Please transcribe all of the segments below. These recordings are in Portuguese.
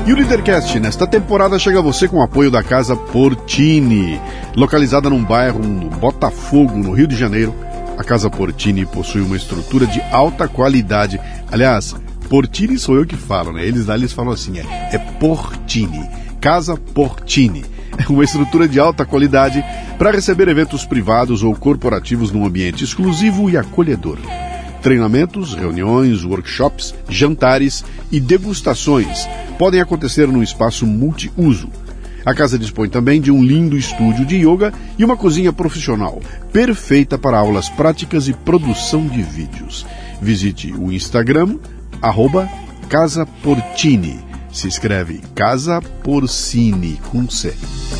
E o Leadercast, nesta temporada, chega a você com o apoio da Casa Portini. Localizada num bairro no Botafogo, no Rio de Janeiro, a Casa Portini possui uma estrutura de alta qualidade. Aliás, Portini sou eu que falo, né? Eles falam assim, é Portini, Casa Portini. É uma estrutura de alta qualidade para receber eventos privados ou corporativos num ambiente exclusivo e acolhedor. Treinamentos, reuniões, workshops, jantares e degustações podem acontecer num espaço multiuso. A casa dispõe também de um lindo estúdio de yoga e uma cozinha profissional, perfeita para aulas práticas e produção de vídeos. Visite o Instagram, @CasaPortini. Se escreve Casa Porcini, com C.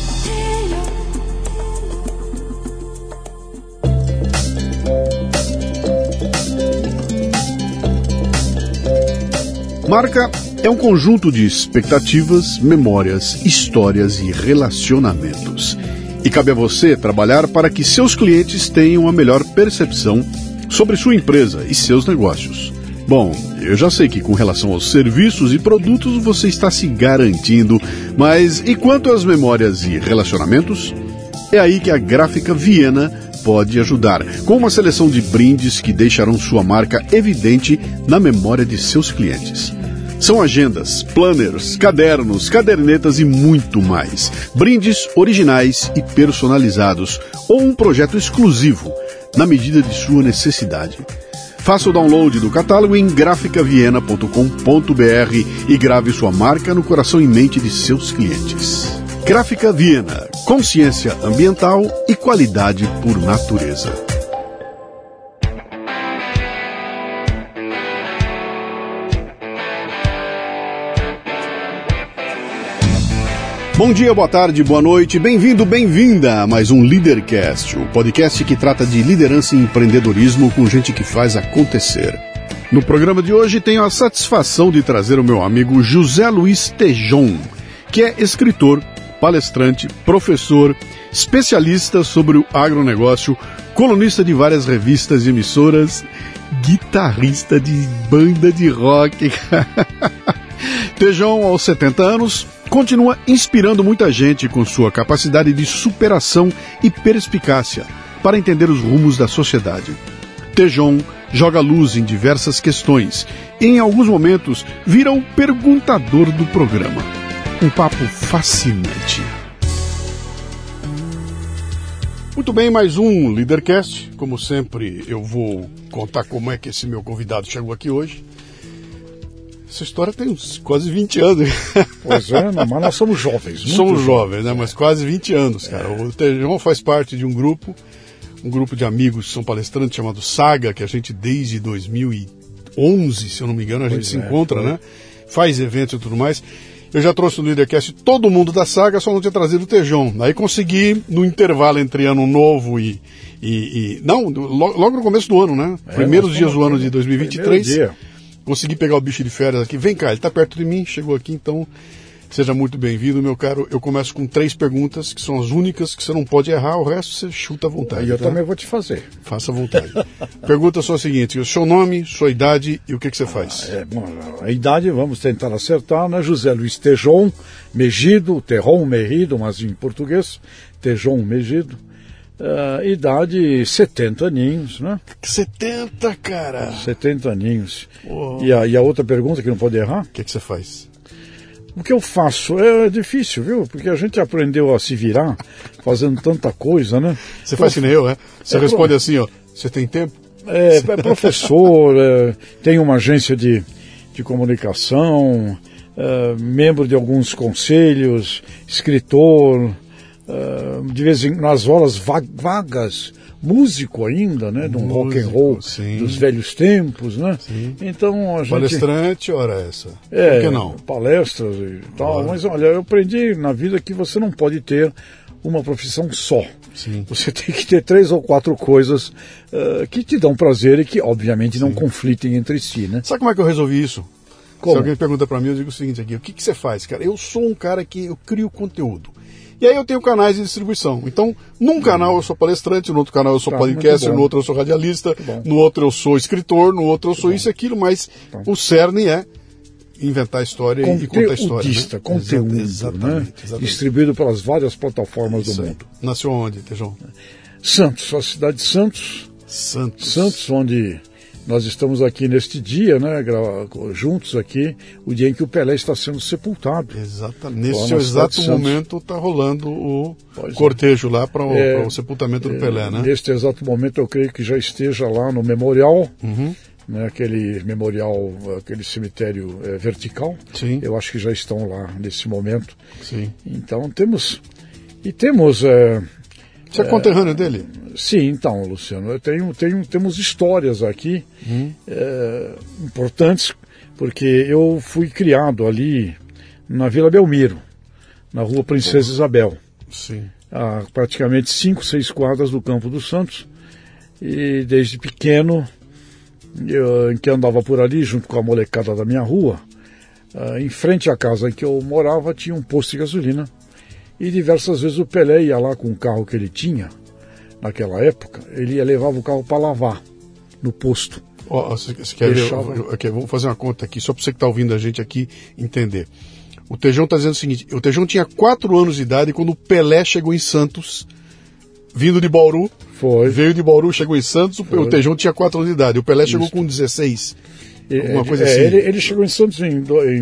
Marca é um conjunto de expectativas, memórias, histórias e relacionamentos. E cabe a você trabalhar para que seus clientes tenham a melhor percepção sobre sua empresa e seus negócios. Bom, eu já sei que com relação aos serviços e produtos você está se garantindo, mas e quanto às memórias e relacionamentos? É aí que a Gráfica Viena pode ajudar, com uma seleção de brindes que deixarão sua marca evidente na memória de seus clientes. São agendas, planners, cadernos, cadernetas e muito mais. Brindes originais e personalizados ou um projeto exclusivo, na medida de sua necessidade. Faça o download do catálogo em graficaviena.com.br e grave sua marca no coração e mente de seus clientes. Gráfica Viena, consciência ambiental e qualidade por natureza. Bom dia, boa tarde, boa noite, bem-vindo, bem-vinda a mais um Leadercast, o podcast que trata de liderança e empreendedorismo com gente que faz acontecer. No programa de hoje tenho a satisfação de trazer o meu amigo José Luiz Tejon, que é escritor, palestrante, professor, especialista sobre o agronegócio, colunista de várias revistas e emissoras, guitarrista de banda de rock. Tejon, aos 70 anos, continua inspirando muita gente com sua capacidade de superação e perspicácia para entender os rumos da sociedade. Tejon joga luz em diversas questões e, em alguns momentos, vira o perguntador do programa. Um papo fascinante. Muito bem, mais um Leadercast. Como sempre, eu vou contar como é que esse meu convidado chegou aqui hoje. Essa história tem uns quase 20 anos. Pois é, mas nós somos jovens. Somos jovens, né? Mas quase 20 anos, cara. O Tejon faz parte de um grupo de amigos que são palestrantes chamado Saga, que a gente desde 2011, se eu não me engano, a gente se encontra, né? Faz eventos e tudo mais. Eu já trouxe no Leadercast todo mundo da Saga, só não tinha trazido o Tejon. Aí consegui, no intervalo entre ano novo logo no começo do ano, né? Primeiros dias do ano de 2023. Consegui pegar o bicho de férias aqui. Vem cá, ele está perto de mim, chegou aqui, então seja muito bem-vindo, meu caro. Eu começo com 3 perguntas, que são as únicas que você não pode errar, o resto você chuta à vontade. E eu também vou te fazer. Faça à vontade. Pergunta só a seguinte, o seu nome, sua idade e o que você faz? A idade, vamos tentar acertar, né? José Luiz Tejon Megido, Tejon Megido, mas em português, Tejon Megido. Idade 70 aninhos, né? 70, cara! 70 aninhos. E a outra pergunta que não pode errar? O que você faz? O que eu faço é difícil, viu? Porque a gente aprendeu a se virar fazendo tanta coisa, né? Você faz que nem eu, né? Você responde assim, ó, você tem tempo? É professor, tem uma agência de comunicação, membro de alguns conselhos, escritor, de vez em nas horas vagas, músico ainda, né? De um rock and roll dos velhos tempos, né? Sim. Então a gente... Palestrante, ora essa. Por que não? Palestras e tal. Mas olha, eu aprendi na vida que você não pode ter uma profissão só. Sim. Você tem que ter 3 ou 4 coisas que te dão prazer e que, obviamente, não conflitem entre si, né? Sabe como é que eu resolvi isso? Como? Se alguém pergunta pra mim, eu digo o seguinte aqui, o que você faz, cara? Eu sou um cara que eu crio conteúdo. E aí eu tenho canais de distribuição. Então, num canal eu sou palestrante, no outro canal eu sou podcast, no outro eu sou radialista, no outro eu sou escritor, no outro eu sou isso e aquilo, mas o cerne é inventar a história e contar a história. Né? Conteúdo, exatamente. Distribuído pelas várias plataformas do mundo. Nasceu onde, Tejão? Santos, a cidade de Santos. Santos, onde nós estamos aqui neste dia, né, juntos aqui, o dia em que o Pelé está sendo sepultado. Exatamente. Nesse exato momento está rolando o cortejo lá para o sepultamento do Pelé, né? Neste exato momento eu creio que já esteja lá no memorial, né, aquele memorial, aquele cemitério vertical. Sim. Eu acho que já estão lá nesse momento. Sim. Então temos... Você é conterrâneo dele? Sim, então, Luciano, temos histórias aqui importantes, porque eu fui criado ali na Vila Belmiro, na Rua Princesa Isabel. Sim. A praticamente 5, 6 quadras do Campo dos Santos. E desde pequeno, em que andava por ali, junto com a molecada da minha rua, em frente à casa em que eu morava, tinha um posto de gasolina. E diversas vezes o Pelé ia lá com o carro que ele tinha, naquela época, ele levava o carro para lavar no posto. Você quer ver? Okay, vamos fazer uma conta aqui, só para você que está ouvindo a gente aqui entender. O Tejão está dizendo o seguinte, o Tejão tinha 4 anos de idade quando o Pelé chegou em Santos, vindo de Bauru. Veio de Bauru, chegou em Santos, o Tejão tinha 4 anos de idade, o Pelé chegou com 16. Alguma coisa assim. Ele chegou em Santos em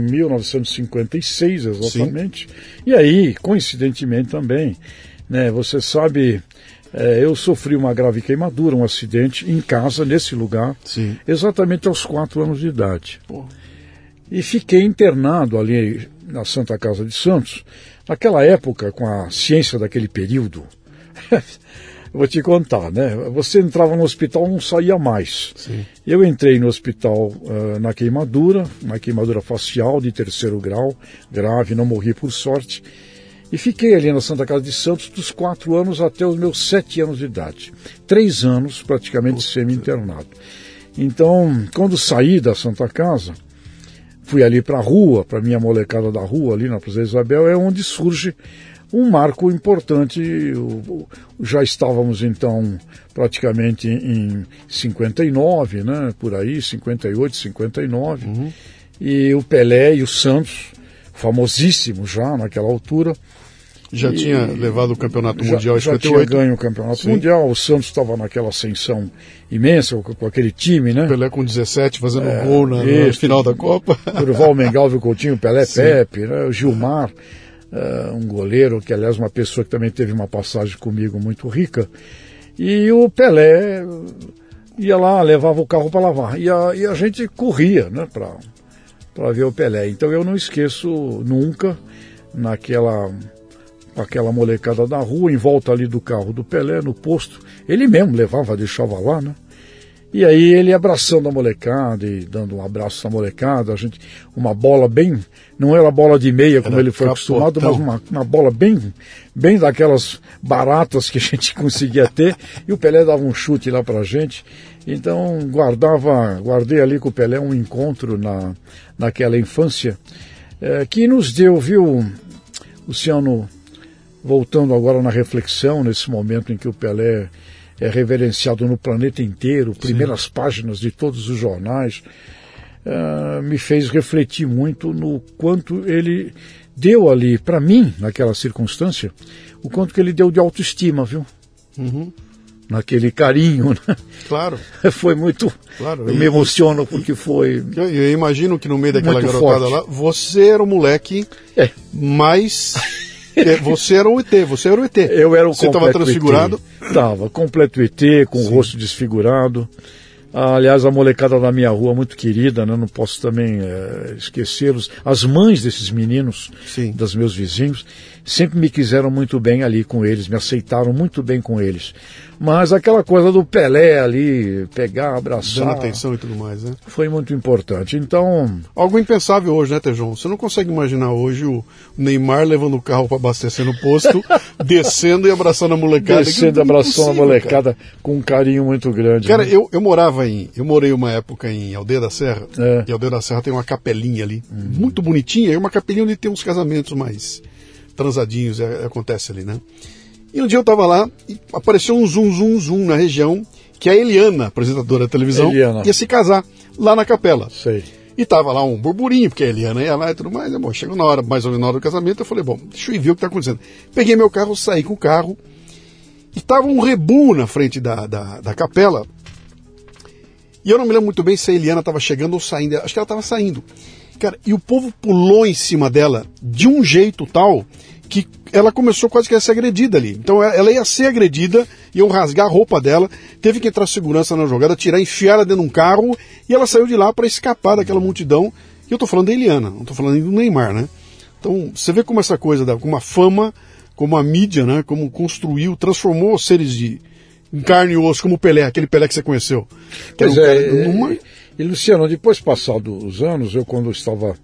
1956, exatamente. Sim. E aí, coincidentemente também, né, você sabe, eu sofri uma grave queimadura, um acidente em casa, nesse lugar, sim, exatamente aos 4 anos de idade. Pô. E fiquei internado ali na Santa Casa de Santos. Naquela época, com a ciência daquele período, vou te contar, né? Você entrava no hospital, não saía mais. Sim. Eu entrei no hospital na queimadura, uma queimadura facial de 3º grau, grave, não morri por sorte. E fiquei ali na Santa Casa de Santos dos 4 anos até os meus 7 anos de idade. 3 anos praticamente semi-internado. Então, quando saí da Santa Casa, fui ali para a rua, para minha molecada da rua, ali na Princesa Isabel, é onde surge um marco importante. Já estávamos então praticamente em 59, né, por aí, 58, 59, e o Pelé e o Santos, famosíssimo já naquela altura. Já tinha levado o campeonato mundial em 58. Já tinha ganho o campeonato mundial, o Santos estava naquela ascensão imensa com aquele time, né? Pelé com 17 fazendo gol na final da Copa. Durval, Mengalvio, Coutinho, Pelé, sim, Pepe, né? O Gilmar, um goleiro, que aliás uma pessoa que também teve uma passagem comigo muito rica. E o Pelé ia lá, levava o carro para lavar. E a gente corria, né, para ver o Pelé. Então eu não esqueço nunca, aquela molecada da rua, em volta ali do carro do Pelé, no posto. Ele mesmo levava, deixava lá, né? E aí ele abraçando a molecada e dando um abraço na molecada, uma bola bem, não era bola de meia como ele foi acostumado, mas uma bola bem daquelas baratas que a gente conseguia ter, e o Pelé dava um chute lá pra gente. Então guardei ali com o Pelé um encontro naquela infância, que nos deu, viu, Luciano, voltando agora na reflexão, nesse momento em que o Pelé é reverenciado no planeta inteiro, primeiras páginas de todos os jornais, me fez refletir muito no quanto ele deu ali, para mim, naquela circunstância, o quanto que ele deu de autoestima, viu? Naquele carinho, né? Claro. Foi muito... Claro. Eu me emociono porque foi... Eu imagino que no meio daquela garotada lá, você era o moleque mais... Você era o ET. Eu era o Você estava transfigurado? Estava, completo ET, com o rosto desfigurado. Aliás, a molecada da minha rua, muito querida, né? Não posso também esquecê-los. As mães desses meninos, sim, dos meus vizinhos, sempre me quiseram muito bem ali com eles, me aceitaram muito bem com eles. Mas aquela coisa do Pelé ali, pegar, abraçar... Dando atenção e tudo mais, né? Foi muito importante. Então... Algo impensável hoje, né, Tejão? Você não consegue imaginar hoje o Neymar levando o carro para abastecer no posto, descendo e abraçando a molecada. Descendo e abraçando a molecada, cara, com um carinho muito grande. Cara, né? Eu morei uma época em Aldeia da Serra, e Aldeia da Serra tem uma capelinha ali, muito bonitinha, e uma capelinha onde tem uns casamentos mais transadinhos, acontece ali, né? E um dia eu estava lá e apareceu um zoom na região, que a Eliana, apresentadora da televisão, ia se casar lá na capela. Sei. E tava lá um burburinho, porque a Eliana ia lá e tudo mais. Bom, chegou na hora, mais ou menos na hora do casamento, eu falei, bom, deixa eu ir ver o que tá acontecendo. Peguei meu carro, saí com o carro, e tava um rebu na frente da capela. E eu não me lembro muito bem se a Eliana estava chegando ou saindo. Acho que ela estava saindo. Cara, e o povo pulou em cima dela de um jeito tal que ela começou quase que a ser agredida ali. Então ela ia ser agredida, iam rasgar a roupa dela, teve que entrar segurança na jogada, tirar, enfiar ela dentro de um carro, e ela saiu de lá para escapar daquela multidão. E eu tô falando da Eliana, não tô falando do Neymar, né? Então você vê como essa coisa, como a fama, como a mídia, né? Como construiu, transformou os seres em carne e osso, como o Pelé, aquele Pelé que você conheceu. Que pois E Luciano, depois passados os anos, eu quando estava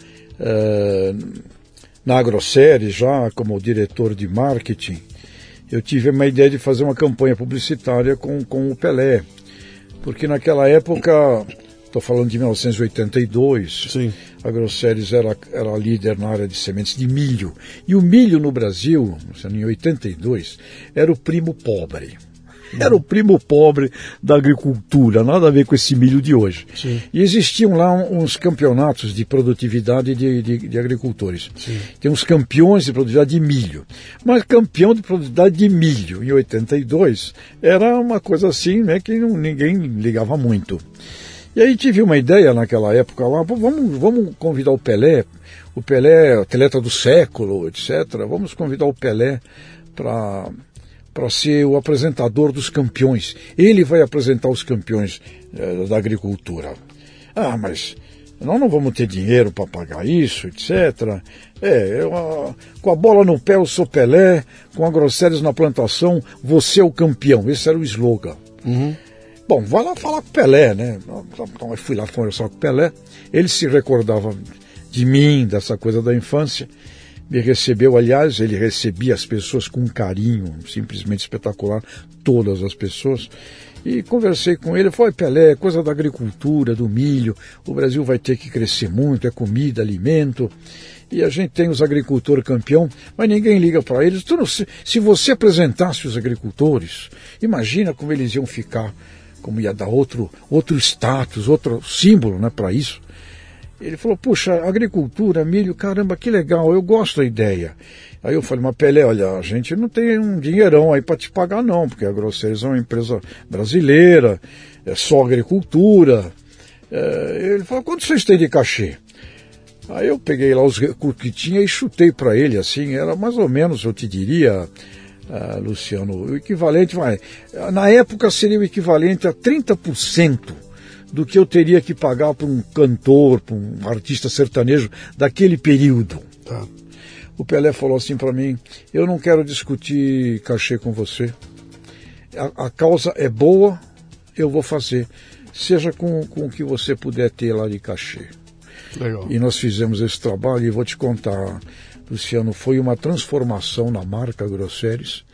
na Agrosérie, já como diretor de marketing, eu tive uma ideia de fazer uma campanha publicitária com o Pelé. Porque naquela época, estou falando de 1982, sim, a Agroséries era líder na área de sementes de milho. E o milho no Brasil, em 82, era o primo pobre. Era o primo pobre da agricultura, nada a ver com esse milho de hoje. Sim. E existiam lá uns campeonatos de produtividade de agricultores. Sim. Tem uns campeões de produtividade de milho. Mas campeão de produtividade de milho, em 82, era uma coisa assim, né, que ninguém ligava muito. E aí tive uma ideia naquela época lá, vamos convidar o Pelé, atleta do século, etc. Vamos convidar o Pelé para ser o apresentador dos campeões. Ele vai apresentar os campeões da agricultura. Ah, mas nós não vamos ter dinheiro para pagar isso, etc. Com a bola no pé eu sou Pelé, com Agroséries na plantação, você é o campeão. Esse era o slogan. Uhum. Bom, vai lá falar com o Pelé, né? Então eu fui lá conversar com o Pelé. Ele se recordava de mim, dessa coisa da infância. Me recebeu, aliás, ele recebia as pessoas com um carinho simplesmente espetacular, todas as pessoas. E conversei com ele, falei, Pelé, coisa da agricultura, do milho, o Brasil vai ter que crescer muito, é comida, alimento, e a gente tem os agricultores campeão, mas ninguém liga para eles. Se você apresentasse os agricultores, imagina como eles iam ficar, como ia dar outro status, outro símbolo, né, para isso. Ele falou, puxa, agricultura, milho, caramba, que legal, eu gosto da ideia. Aí eu falei, mas Pelé, olha, a gente não tem um dinheirão aí para te pagar não, porque a Agroséries é uma empresa brasileira, é só agricultura. Ele falou, quanto vocês têm de cachê? Aí eu peguei lá os recursos que tinha e chutei para ele, assim, era mais ou menos, eu te diria, Luciano, o equivalente, na época seria o equivalente a 30% do que eu teria que pagar para um cantor, para um artista sertanejo daquele período. Tá. O Pelé falou assim para mim, eu não quero discutir cachê com você, a causa é boa, eu vou fazer, seja com o que você puder ter lá de cachê. Legal. E nós fizemos esse trabalho e vou te contar, Luciano, foi uma transformação na marca Agroséries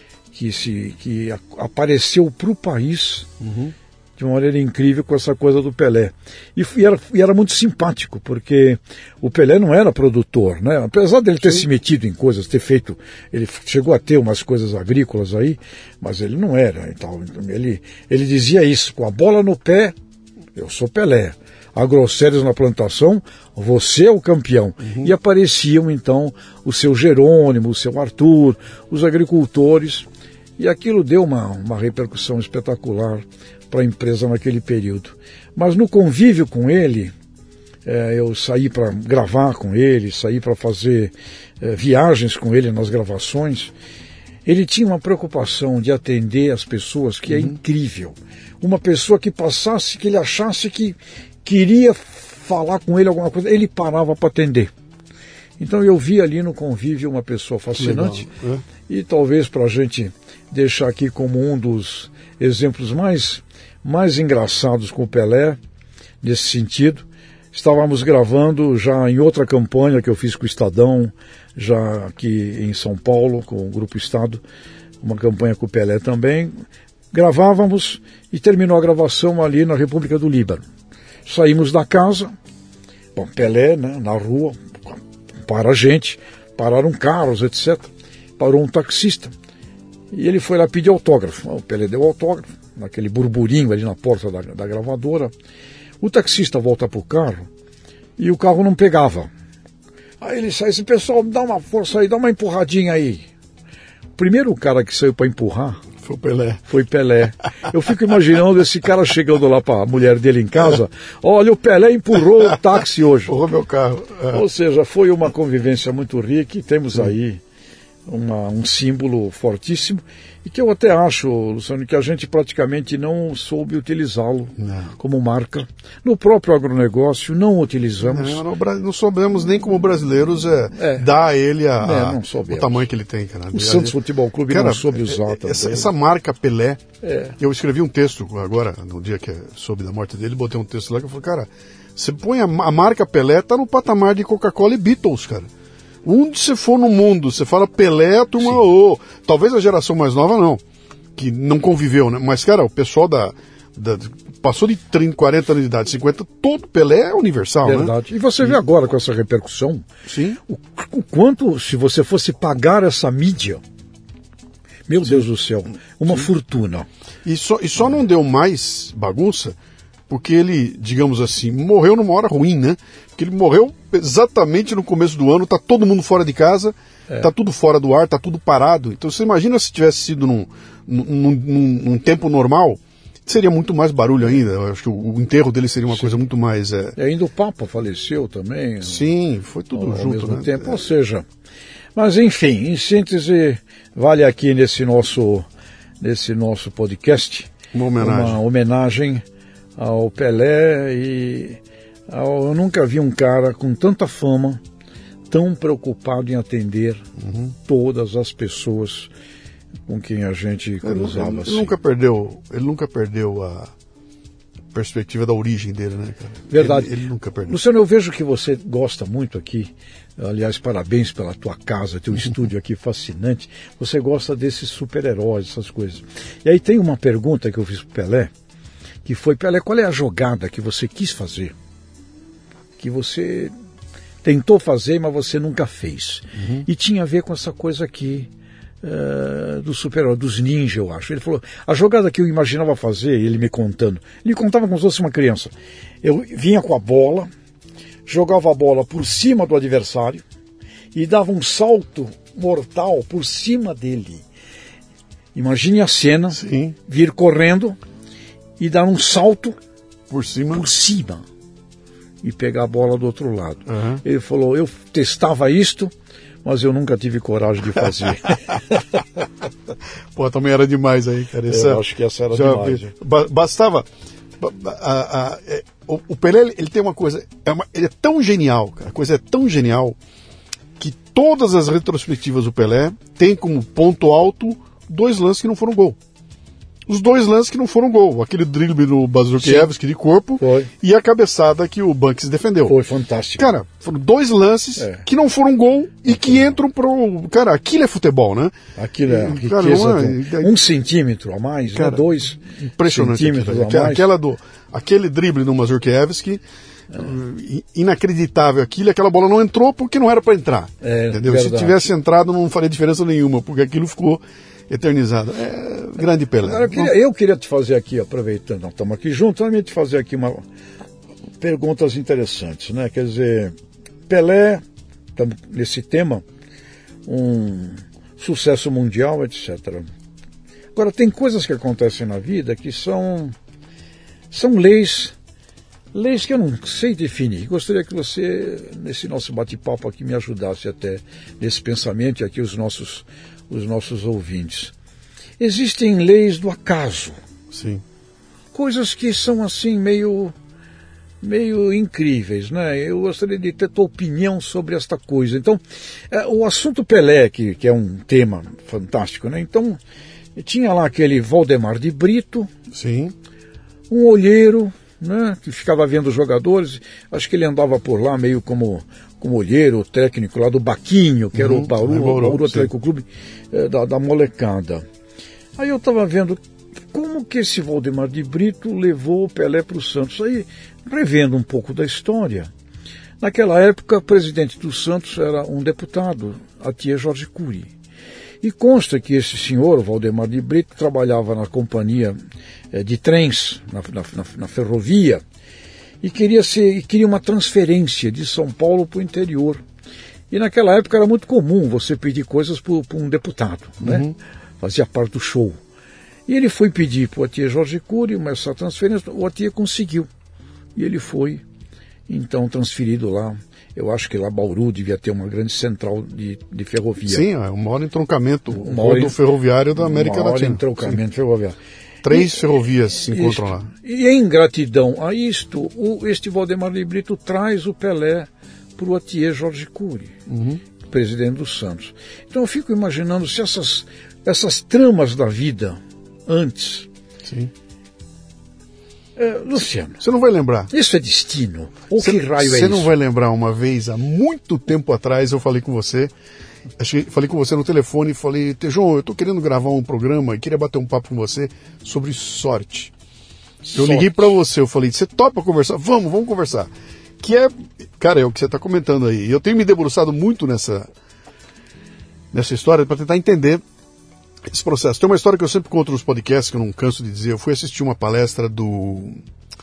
que apareceu para o país, uhum, de uma maneira incrível com essa coisa do Pelé. E era muito simpático, porque o Pelé não era produtor, né? Apesar dele ter se metido em coisas, ele chegou a ter umas coisas agrícolas aí, mas ele não era. Então, ele dizia isso, com a bola no pé, eu sou Pelé. Agroséries na plantação, você é o campeão. Uhum. E apareciam então o seu Jerônimo, o seu Arthur, os agricultores, e aquilo deu uma repercussão espetacular para a empresa naquele período. Mas no convívio com ele, eu saí para gravar com ele, saí para fazer viagens com ele nas gravações. Ele tinha uma preocupação de atender as pessoas que é incrível. Uma pessoa que passasse, que ele achasse que queria falar com ele alguma coisa, ele parava para atender. Então eu vi ali no convívio uma pessoa fascinante. Legal, e talvez para a gente deixar aqui como um dos exemplos mais engraçados com o Pelé, nesse sentido. Estávamos gravando já em outra campanha que eu fiz com o Estadão, já aqui em São Paulo, com o Grupo Estado, uma campanha com o Pelé também. Gravávamos e terminou a gravação ali na República do Líbano. Saímos da casa, bom, Pelé, né, na rua, para a gente, pararam carros, etc. Parou um taxista e ele foi lá pedir autógrafo. O Pelé deu autógrafo, naquele burburinho ali na porta da gravadora. O taxista volta pro carro e o carro não pegava. Aí ele sai assim, pessoal, dá uma força aí, dá uma empurradinha aí. O primeiro cara que saiu para empurrar foi Pelé. Eu fico imaginando esse cara chegando lá para a mulher dele em casa. Olha, o Pelé empurrou o táxi hoje. Empurrou meu carro. Ou seja, foi uma convivência muito rica e temos aí um símbolo fortíssimo e que eu até acho, Luciano, que a gente praticamente não soube utilizá-lo como marca. No próprio agronegócio não utilizamos. Não soubemos nem como brasileiros dar a ele o tamanho que ele tem. Cara. O Santos Futebol Clube não soube usar também. Essa marca Pelé, eu escrevi um texto agora, no dia que soube da morte dele, botei um texto lá que eu falei, cara, você põe a marca Pelé, tá no patamar de Coca-Cola e Beatles, cara. Onde você for no mundo, você fala Pelé, a turma, talvez a geração mais nova não, que não conviveu, né? Mas, cara, o pessoal passou de 30, 40 anos de idade, 50, todo Pelé é universal, verdade. Né? E você vê agora com essa repercussão, sim, o quanto, se você fosse pagar essa mídia, meu Deus do céu, uma fortuna. E só não deu mais bagunça porque ele, digamos assim, morreu numa hora ruim, né? Porque ele morreu exatamente no começo do ano, tá todo mundo fora de casa, tá tudo fora do ar, tá tudo parado. Então você imagina se tivesse sido num tempo normal, seria muito mais barulho ainda. Eu acho que o enterro dele seria uma coisa muito mais... E ainda o Papa faleceu também. Sim, foi tudo junto, ao mesmo né? tempo, ou seja... Mas enfim, em síntese, vale aqui nesse nosso podcast uma homenagem ao Pelé eu nunca vi um cara com tanta fama, tão preocupado em atender todas as pessoas com quem a gente cruzava. Ele nunca perdeu a perspectiva da origem dele, né, cara? Verdade. Ele nunca perdeu. Luciano, eu vejo que você gosta muito aqui, aliás, parabéns pela tua casa, teu estúdio aqui fascinante, você gosta desses super-heróis, essas coisas. E aí tem uma pergunta que eu fiz pro Pelé, que foi, Pelé, qual é a jogada que você quis fazer? Que você tentou fazer, mas você nunca fez. E tinha a ver com essa coisa aqui do super-herói, dos ninjas, eu acho. Ele falou, a jogada que eu imaginava fazer, ele me contando, ele contava como se fosse uma criança. Eu vinha com a bola, jogava a bola por cima do adversário e dava um salto mortal por cima dele. Imagine a cena, sim, vir correndo e dar um salto por cima e pegar a bola do outro lado. Ele falou, eu testava isto, mas eu nunca tive coragem de fazer. Pô, também era demais aí, cara. Eu acho que essa era demais. Bastava... O Pelé, ele tem uma coisa... ele é tão genial, cara. A coisa é tão genial que todas as retrospectivas do Pelé tem como ponto alto 2 lances que não foram gol. Os 2 lances que não foram gol. Aquele drible no Mazurkiewicz de corpo e a cabeçada que o Banks defendeu. Foi fantástico. Cara, foram 2 lances que não foram gol e que entram pro... Cara, aquilo é futebol, né? Aquilo é riqueza. 1 centímetro a mais, cara, 2 centímetros a mais. Aquele drible no Mazurkiewicz que... inacreditável aquela bola não entrou porque não era para entrar. Entendeu? Se tivesse entrado não faria diferença nenhuma, porque aquilo ficou eternizado. Grande Pelé. Agora, eu queria te fazer aqui, aproveitando, nós estamos aqui juntos, eu queria te fazer aqui perguntas interessantes, né? Quer dizer, Pelé, nesse tema, um sucesso mundial, etc. Agora, tem coisas que acontecem na vida que são leis que eu não sei definir. Gostaria que você, nesse nosso bate-papo aqui, me ajudasse até nesse pensamento e aqui os nossos ouvintes. Existem leis do acaso. Sim. Coisas que são assim meio incríveis, né? Eu gostaria de ter tua opinião sobre esta coisa. Então, o assunto Pelé, que é um tema fantástico, né? Então, tinha lá aquele Valdemar de Brito, sim, um olheiro, né, que ficava vendo os jogadores. Acho que ele andava por lá meio como olheiro, técnico lá do Baquinho, que era o Bauru Atlético Clube da molecada. Aí eu estava vendo como que esse Valdemar de Brito levou o Pelé para o Santos. Aí, revendo um pouco da história, naquela época o presidente do Santos era um deputado, a tia Jorge Cury. E consta que esse senhor, Valdemar de Brito, trabalhava na companhia de trens, na ferrovia, e queria uma transferência de São Paulo para o interior. E naquela época era muito comum você pedir coisas para um deputado, né? Fazia parte do show. E ele foi pedir para o Attier Jorge Cury essa transferência, o Attier conseguiu. E ele foi, então, transferido lá. Eu acho que lá Bauru devia ter uma grande central de ferrovia. Sim, é o maior entroncamento ferroviário da América Latina. O maior entroncamento ferroviário. 3 ferrovias se encontram lá. E em gratidão a isto, este Valdemar de Brito traz o Pelé para o Attier Jorge Cury, presidente do Santos. Então eu fico imaginando se essas tramas da vida antes... Sim. Luciano, você não vai lembrar. Isso é destino? Ou que raio é isso? Você não vai lembrar uma vez, há muito tempo atrás, eu falei com você, falei com você no telefone e falei, Tejon, eu estou querendo gravar um programa e queria bater um papo com você sobre sorte. Eu liguei para você, eu falei, você topa conversar? Vamos conversar. Que é, cara, é o que você está comentando aí. Eu tenho me debruçado muito nessa história para tentar entender esse processo. Tem uma história que eu sempre conto nos podcasts, que eu não canso de dizer. Eu fui assistir uma palestra do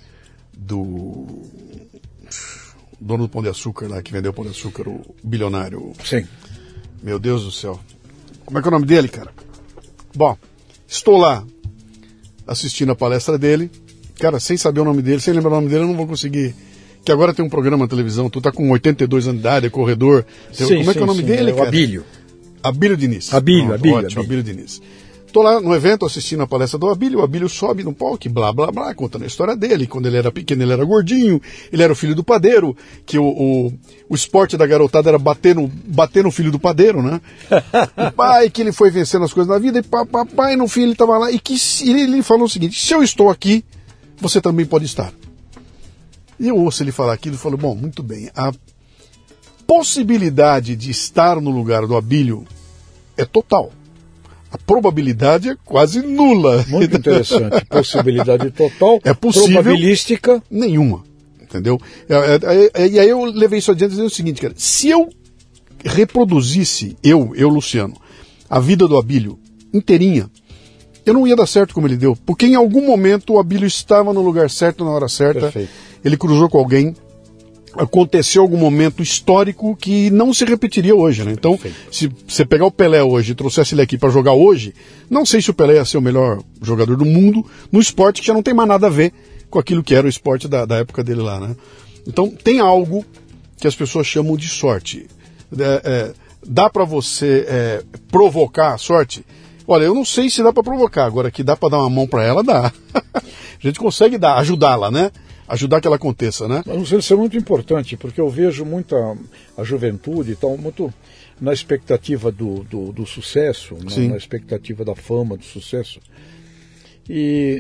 dono do Pão de Açúcar lá, que vendeu o Pão de Açúcar, o bilionário. Sim. Meu Deus do céu. Como é que é o nome dele, cara? Bom, estou lá assistindo a palestra dele. Cara, sem saber o nome dele, sem lembrar o nome dele, eu não vou conseguir. Que agora tem um programa na televisão, tu tá com 82 anos de idade, é corredor. Como é que é o nome dele, cara? O Abílio. Abílio Diniz. Abílio Diniz. Estou lá no evento assistindo a palestra do Abílio, o Abílio sobe no palco, blá, blá, blá, contando a história dele. Quando ele era pequeno, ele era gordinho, ele era o filho do padeiro, que o esporte da garotada era bater no filho do padeiro, né? O pai, que ele foi vencendo as coisas na vida, e no fim ele estava lá, e que ele falou o seguinte, se eu estou aqui, você também pode estar. E eu ouço ele falar aquilo e falo, bom, muito bem, a possibilidade de estar no lugar do Abílio é total. A probabilidade é quase nula. Muito interessante. Possibilidade total. É possível. Probabilística. Nenhuma. Entendeu? E aí eu levei isso adiante dizendo o seguinte, cara. Se eu reproduzisse, eu Luciano, a vida do Abílio inteirinha, eu não ia dar certo como ele deu. Porque em algum momento o Abílio estava no lugar certo, na hora certa. Perfeito. Ele cruzou com alguém. Aconteceu algum momento histórico que não se repetiria hoje, né? Então, se você pegar o Pelé hoje e trouxesse ele aqui para jogar hoje, não sei se o Pelé ia ser o melhor jogador do mundo no esporte que já não tem mais nada a ver com aquilo que era o esporte da época dele lá, né? Então, tem algo que as pessoas chamam de sorte. Dá para você provocar a sorte? Olha, eu não sei se dá para provocar, agora que dá para dar uma mão para ela, dá. A gente consegue ajudá-la, né? Ajudar que ela aconteça, né? Isso é muito importante, porque eu vejo muito a juventude e tal, muito na expectativa do sucesso, na expectativa da fama, do sucesso. E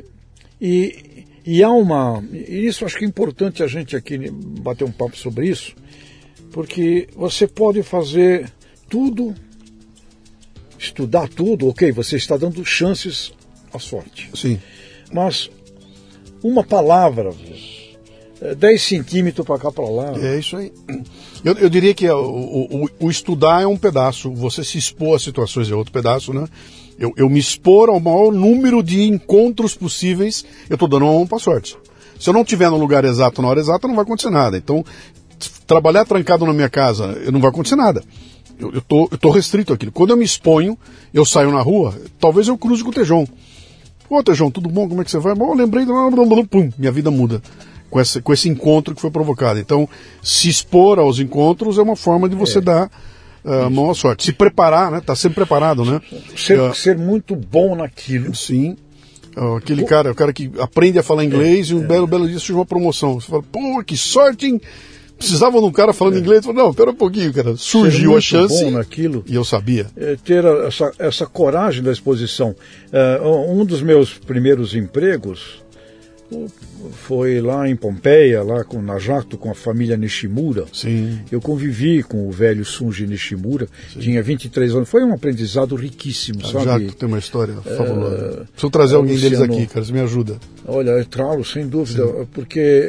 há e isso acho que é importante a gente aqui bater um papo sobre isso, porque você pode fazer tudo, estudar tudo, ok, você está dando chances à sorte. Sim. Mas uma palavra, 10 centímetros para cá para lá. É isso aí. Eu diria que o estudar é um pedaço, você se expor a situações é outro pedaço, né? Eu me expor ao maior número de encontros possíveis, eu estou dando uma mão para a sorte. Se eu não estiver no lugar exato, na hora exata, não vai acontecer nada. Então, trabalhar trancado na minha casa, não vai acontecer nada. Eu tô restrito àquilo. Quando eu me exponho, eu saio na rua, talvez eu cruze com o Tejon. Ô Tejon, tudo bom? Como é que você vai? Bom, eu lembrei, pum, minha vida muda. Com esse encontro que foi provocado. Então, se expor aos encontros é uma forma de você dar mão à sorte. Se preparar, né? Tá sempre preparado, né? Ser muito bom naquilo. Sim. Aquele cara, o cara que aprende a falar inglês e um belo dia surge uma promoção. Você fala, pô, que sorte, hein? Precisava de um cara falando inglês. Falo, não, pera um pouquinho, cara. Surgiu a chance bom naquilo, e eu sabia. Ter essa coragem da exposição. Um dos meus primeiros empregos foi lá em Pompeia, na Jacto, com a família Nishimura. Sim. Eu convivi com o velho Sunji Nishimura, tinha 23 anos. Foi um aprendizado riquíssimo, sabe? Jacto tem uma história fabulosa. Preciso trazer alguém deles aqui, cara, você me ajuda. Olha, trago, sem dúvida, porque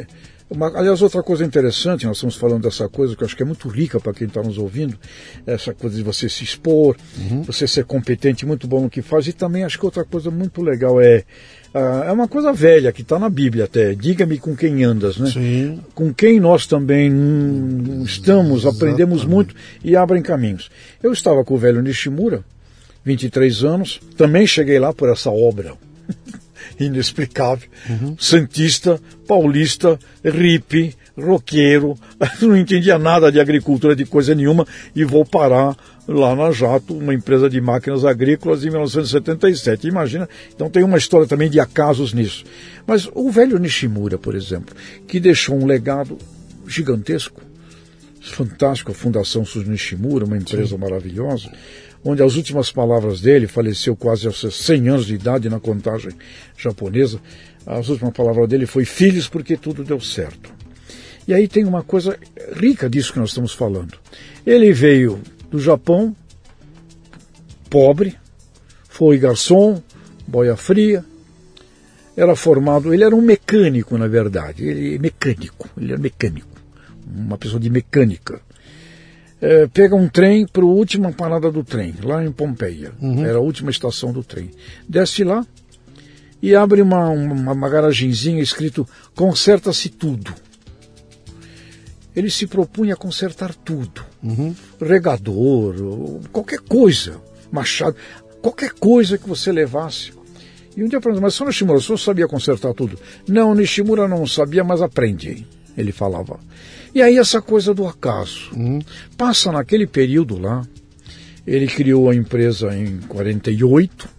Aliás, outra coisa interessante, nós estamos falando dessa coisa que eu acho que é muito rica para quem está nos ouvindo, essa coisa de você se expor, você ser competente, muito bom no que faz, e também acho que outra coisa muito legal é uma coisa velha, que está na Bíblia até, diga-me com quem andas, né? Sim. Com quem nós também estamos, aprendemos muito e abrem caminhos. Eu estava com o velho Nishimura, 23 anos, também cheguei lá por essa obra inexplicável, santista, paulista, hippie, roqueiro, não entendia nada de agricultura, de coisa nenhuma, e vou parar lá na Jato, uma empresa de máquinas agrícolas, em 1977. Imagina, então tem uma história também de acasos nisso. Mas o velho Nishimura, por exemplo, que deixou um legado gigantesco, fantástico, a Fundação Suzuki Nishimura, uma empresa maravilhosa, onde as últimas palavras dele, faleceu quase aos 100 anos de idade na contagem japonesa, as últimas palavras dele foi filhos porque tudo deu certo. E aí tem uma coisa rica disso que nós estamos falando. Ele veio do Japão, pobre, foi garçom, boia fria, era formado, ele era um mecânico na verdade, ele era mecânico, uma pessoa de mecânica. Pega um trem para a última parada do trem, lá em Pompeia. Era a última estação do trem. Desce lá e abre uma garagenzinha escrito "Conserta-se tudo". Ele se propunha a consertar tudo. Regador, qualquer coisa, machado, qualquer coisa que você levasse. E um dia perguntou, mas Sr. Nishimura, o senhor sabia consertar tudo? Não, Nishimura não sabia, mas aprendi, ele falava. E aí essa coisa do acaso. Passa naquele período lá, ele criou a empresa em 48,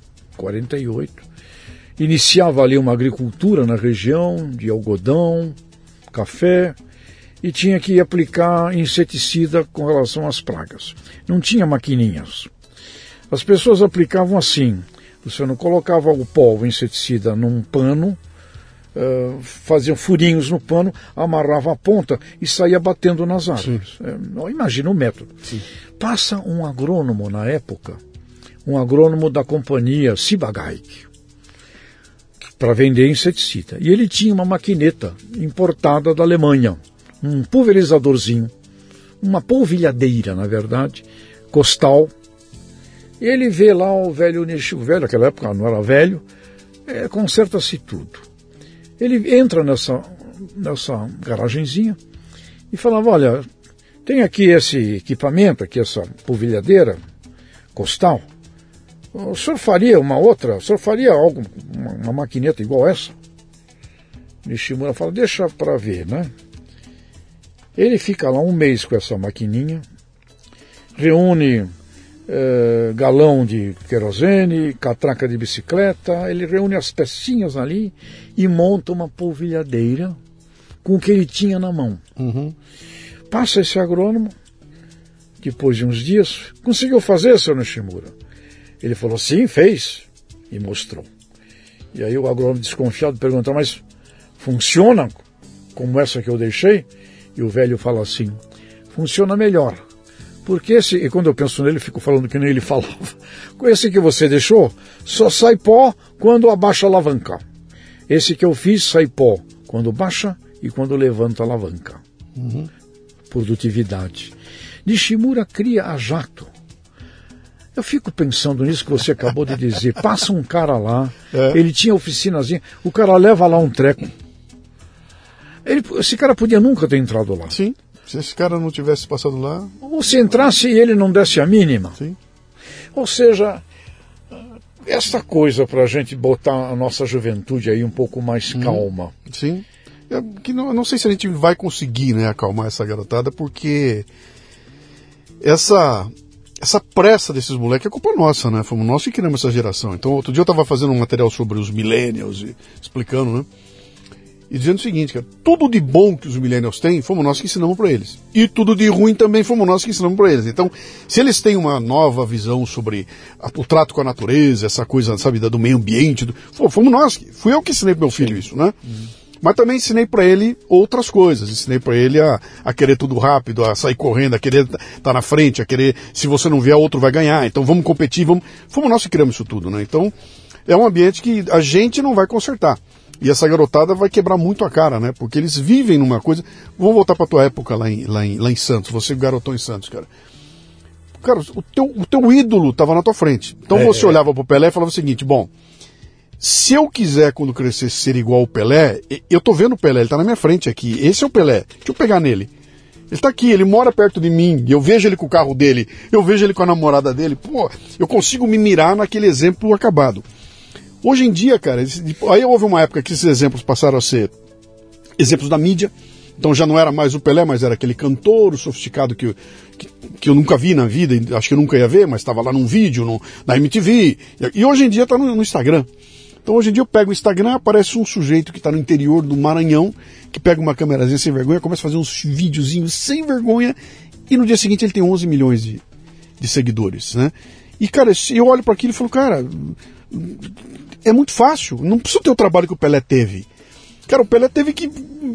iniciava ali uma agricultura na região de algodão, café, e tinha que aplicar inseticida com relação às pragas. Não tinha maquininhas. As pessoas aplicavam assim, você não colocava o pó, o inseticida num pano, faziam furinhos no pano, amarrava a ponta e saía batendo nas árvores. Imagina o método. Sim. Passa um agrônomo na época, um agrônomo da companhia Ciba-Geigy, para vender inseticida. E ele tinha uma maquineta importada da Alemanha, um pulverizadorzinho, uma polvilhadeira, na verdade, costal. E ele vê lá o velho Nishimura, naquela época não era velho, conserta-se tudo. Ele entra nessa garagenzinha e falava, olha, tem aqui esse equipamento, aqui essa polvilhadeira costal, o senhor faria uma outra? O senhor faria algo, uma maquineta igual essa? Nishimura fala, deixa para ver, né? Ele fica lá um mês com essa maquininha, reúne galão de querosene, catraca de bicicleta, ele reúne as pecinhas ali e monta uma polvilhadeira com o que ele tinha na mão. Passa esse agrônomo, depois de uns dias, conseguiu fazer, Sr. Nishimura? Ele falou, sim, fez, e mostrou. E aí o agrônomo desconfiado pergunta, mas funciona como essa que eu deixei? E o velho fala assim, funciona melhor. Porque e quando eu penso nele, fico falando que nem ele falava. Com esse que você deixou, só sai pó quando abaixa a alavanca. Esse que eu fiz sai pó quando baixa e quando levanta a alavanca. Produtividade. Nishimura cria a jato. Eu fico pensando nisso que você acabou de dizer. Passa um cara lá, ele tinha oficinazinha, o cara leva lá um treco. Esse cara podia nunca ter entrado lá. Sim. Se esse cara não tivesse passado lá... Ou se entrasse e ele não desse a mínima. Sim. Ou seja, essa coisa para a gente botar a nossa juventude aí um pouco mais calma. Sim. Que não sei se a gente vai conseguir, né, acalmar essa garotada, porque essa pressa desses moleques é culpa nossa, né? Fomos nós que criamos essa geração. Então, outro dia eu estava fazendo um material sobre os millennials, explicando, né? E dizendo o seguinte, cara, tudo de bom que os millennials têm, fomos nós que ensinamos para eles. E tudo de ruim também fomos nós que ensinamos para eles. Então, se eles têm uma nova visão sobre o trato com a natureza, essa coisa, sabe, do meio ambiente, fomos nós, fui eu que ensinei pro meu filho isso, né? Mas também ensinei para ele outras coisas. Ensinei para ele a querer tudo rápido, a sair correndo, a querer estar na frente, a querer, se você não vier, outro vai ganhar. Então vamos competir, fomos nós que criamos isso tudo, né? Então, é um ambiente que a gente não vai consertar. E essa garotada vai quebrar muito a cara, né? Porque eles vivem numa coisa... Vou voltar pra tua época lá em Santos, você garotou em Santos, cara. Cara, o teu ídolo estava na tua frente. Então você olhava pro Pelé e falava o seguinte, bom, se eu quiser quando crescer ser igual ao Pelé, eu tô vendo o Pelé, ele tá na minha frente aqui, esse é o Pelé, deixa eu pegar nele. Ele tá aqui, ele mora perto de mim, eu vejo ele com o carro dele, eu vejo ele com a namorada dele, pô, eu consigo me mirar naquele exemplo acabado. Hoje em dia, cara, aí houve uma época que esses exemplos passaram a ser exemplos da mídia. Então já não era mais o Pelé, mas era aquele cantor sofisticado que eu nunca vi na vida, acho que eu nunca ia ver, mas estava lá num vídeo, na MTV. E hoje em dia está no Instagram. Então hoje em dia eu pego o Instagram, aparece um sujeito que está no interior do Maranhão, que pega uma câmerazinha sem vergonha, começa a fazer uns videozinhos sem vergonha, e no dia seguinte ele tem 11 milhões de seguidores, né? E, cara, eu olho para aquilo e falo, cara, é muito fácil, não precisa ter o trabalho que o Pelé teve. Cara, o Pelé teve que...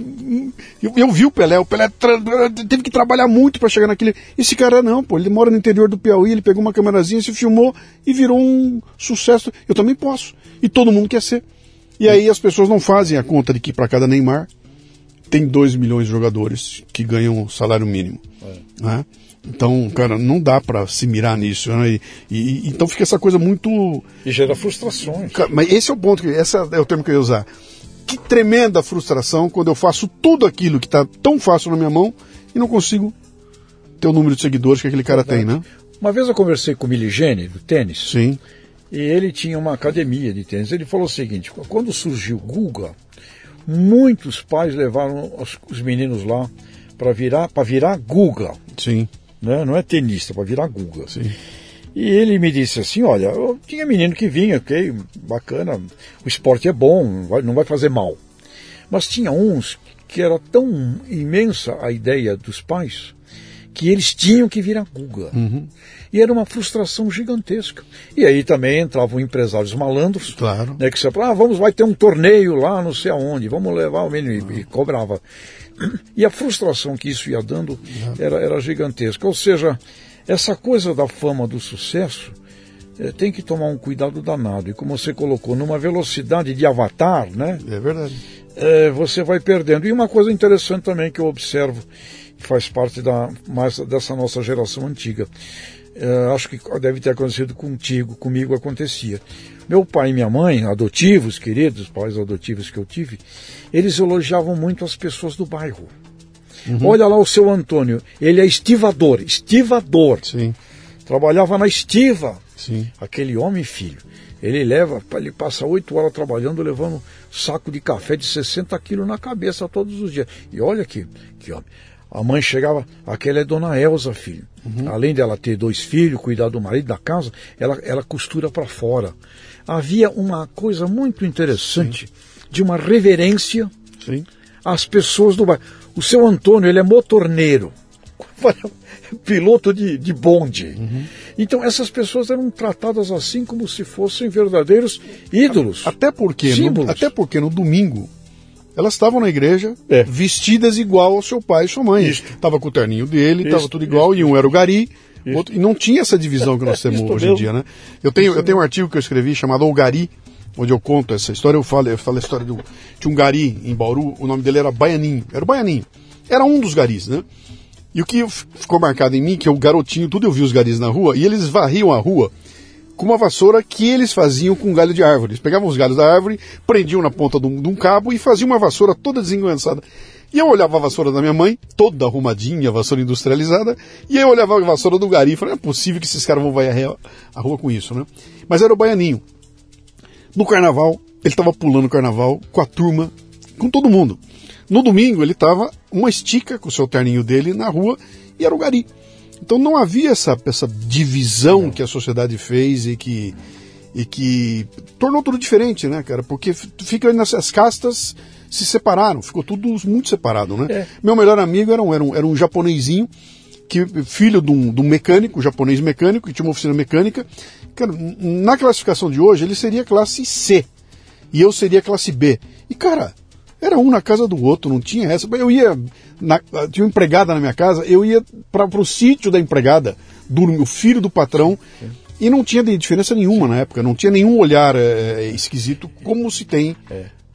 Eu vi o Pelé teve que trabalhar muito para chegar naquele... Esse cara não, pô, ele mora no interior do Piauí, ele pegou uma câmerazinha, se filmou e virou um sucesso. Eu também posso. E todo mundo quer ser. E aí as pessoas não fazem a conta de que para cada Neymar tem 2 milhões de jogadores que ganham salário mínimo. Né? Então, cara, não dá para se mirar nisso. Né? Então fica essa coisa muito... E gera frustrações. Cara, mas esse é o ponto, esse é o termo que eu ia usar. Que tremenda frustração quando eu faço tudo aquilo que está tão fácil na minha mão e não consigo ter o número de seguidores que aquele cara tem, né? Uma vez eu conversei com o Miligene, do tênis. Sim. E ele tinha uma academia de tênis. Ele falou o seguinte, quando surgiu o Guga, muitos pais levaram os meninos lá para virar Guga. Sim. Né? Não é tenista, para virar Guga. Sim. E ele me disse assim, olha, eu tinha menino que vinha, ok, bacana, o esporte é bom, não vai fazer mal. Mas tinha uns que era tão imensa a ideia dos pais, que eles tinham que virar Guga. Uhum. E era uma frustração gigantesca. E aí também entravam empresários malandros, claro, né, que você falava, vai ter um torneio lá não sei aonde, vamos levar o menino, e cobrava. E a frustração que isso ia dando era gigantesca. Ou seja, essa coisa da fama, do sucesso, tem que tomar um cuidado danado. E como você colocou, numa velocidade de avatar, né? É verdade. Você vai perdendo. E uma coisa interessante também que eu observo, que faz parte mais dessa nossa geração antiga. Acho que deve ter acontecido comigo acontecia. Meu pai e minha mãe, adotivos, queridos pais adotivos que eu tive, eles elogiavam muito as pessoas do bairro. Uhum. Olha lá o seu Antônio, ele é estivador. Sim. Trabalhava na estiva. Sim. Aquele homem, filho, ele passa 8 horas trabalhando, levando saco de café de 60 quilos na cabeça todos os dias. E olha aqui, que homem. A mãe chegava, aquela é Dona Elza, filho. Uhum. Além dela ter 2 filhos, cuidar do marido, da casa, ela costura para fora. Havia uma coisa muito interessante, de uma reverência às pessoas do bairro. O seu Antônio, ele é motorneiro, piloto de bonde. Uhum. Então essas pessoas eram tratadas assim como se fossem verdadeiros ídolos. Até porque no domingo elas estavam na igreja vestidas igual ao seu pai e sua mãe. Estava com o terninho dele, estava tudo igual, e um era o gari, outro, e não tinha essa divisão que nós temos hoje em dia, né? Eu tenho um artigo que eu escrevi chamado O Gari, onde eu conto essa história. Eu falo a história de um gari em Bauru, o nome dele era Baianinho. Era o Baianinho. Era um dos garis, né? E o que ficou marcado em mim, que eu garotinho, tudo eu vi os garis na rua, e eles varriam a rua com uma vassoura que eles faziam com galho de árvore. Eles pegavam os galhos da árvore, prendiam na ponta de um cabo e faziam uma vassoura toda desengonçada. E eu olhava a vassoura da minha mãe, toda arrumadinha, vassoura industrializada, e eu olhava a vassoura do gari e falei, não é possível que esses caras vão varrer a rua com isso, né? Mas era o Baianinho. No carnaval, ele estava pulando o carnaval com a turma, com todo mundo. No domingo, ele estava uma estica com o seu terninho dele na rua e era o gari. Então não havia essa divisão que a sociedade fez e que tornou tudo diferente, né, cara? Porque as castas se separaram, ficou tudo muito separado, né? Meu melhor amigo era um japonesinho, filho de um mecânico, japonês mecânico, que tinha uma oficina mecânica. Cara, na classificação de hoje, ele seria classe C e eu seria classe B. E, cara, era um na casa do outro, não tinha essa. Eu tinha uma empregada na minha casa, eu ia para o sítio da empregada, o filho do patrão, e não tinha diferença nenhuma na época, não tinha nenhum olhar esquisito como se tem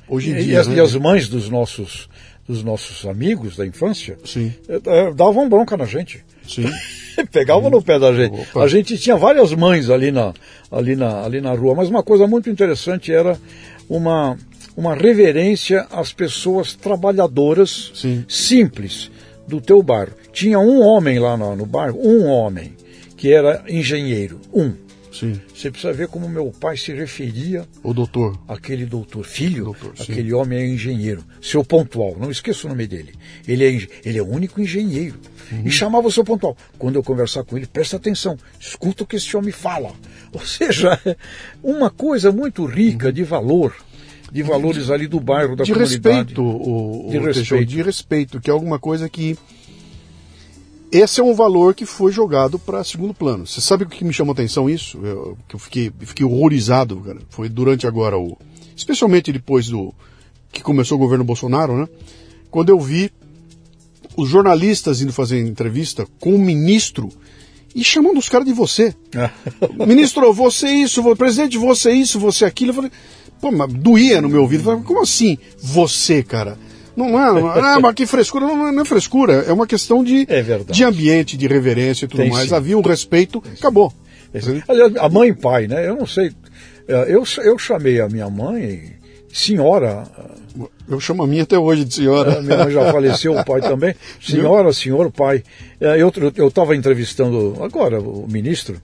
hoje em dia, e as mães dos nossos amigos da infância, sim, davam bronca na gente. Sim. Pegavam no pé da gente. Opa. A gente tinha várias mães ali na rua, mas uma coisa muito interessante era uma reverência às pessoas trabalhadoras, sim, simples do teu bairro. Tinha um homem lá no bairro, um homem, que era engenheiro, sim. Você precisa ver como meu pai se referia O doutor. àquele doutor, filho, Doutor, sim. aquele homem é engenheiro, seu Pontual, não esqueça o nome dele. Ele é o único engenheiro. E chamava o seu Pontual. Quando eu conversar com ele, presta atenção, escuta o que esse homem fala. Ou seja, uma coisa muito rica de valor, de valores ali do bairro, da comunidade. De respeito, que é alguma coisa que... Esse é um valor que foi jogado para segundo plano. Você sabe o que me chamou a atenção isso? Que eu fiquei horrorizado, cara. Foi durante agora especialmente depois que começou o governo Bolsonaro, né? Quando eu vi os jornalistas indo fazer entrevista com o ministro e chamando os caras de você. Ministro, você isso, presidente, você isso, você aquilo. Eu falei, pô, mas doía no meu ouvido. Eu falei, como assim, você, cara? Não é, mas que frescura, não é frescura, é uma questão de ambiente, de reverência e tudo mais. Sim. Havia um respeito, acabou. Aliás, a mãe e pai, né? Eu não sei, eu chamei a minha mãe senhora. Eu chamo a minha até hoje de senhora. Minha mãe já faleceu, o pai também. Senhora, senhor, pai. Eu estava entrevistando agora o ministro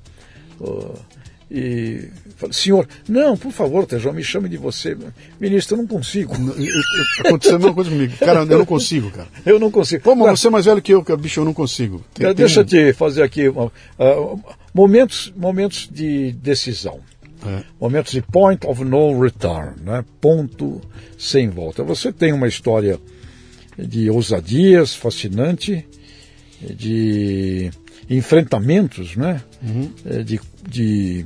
e falei, senhor, não, por favor, Tejão, me chame de você. Ministro, eu não consigo. Aconteceu a mesma coisa comigo. Cara, eu não consigo, cara. Eu não consigo. Pô, mas você é mais velho que eu, bicho, eu não consigo. Deixa eu te fazer aqui momentos de decisão. Momentos de point of no return, né? Ponto sem volta. Você tem uma história de ousadias fascinante, de enfrentamentos, né? De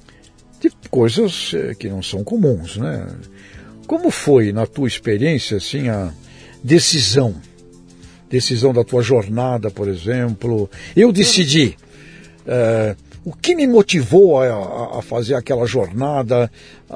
coisas que não são comuns, né? Como foi, na tua experiência, assim, a decisão da tua jornada, por exemplo? Eu decidi. O que me motivou a fazer aquela jornada,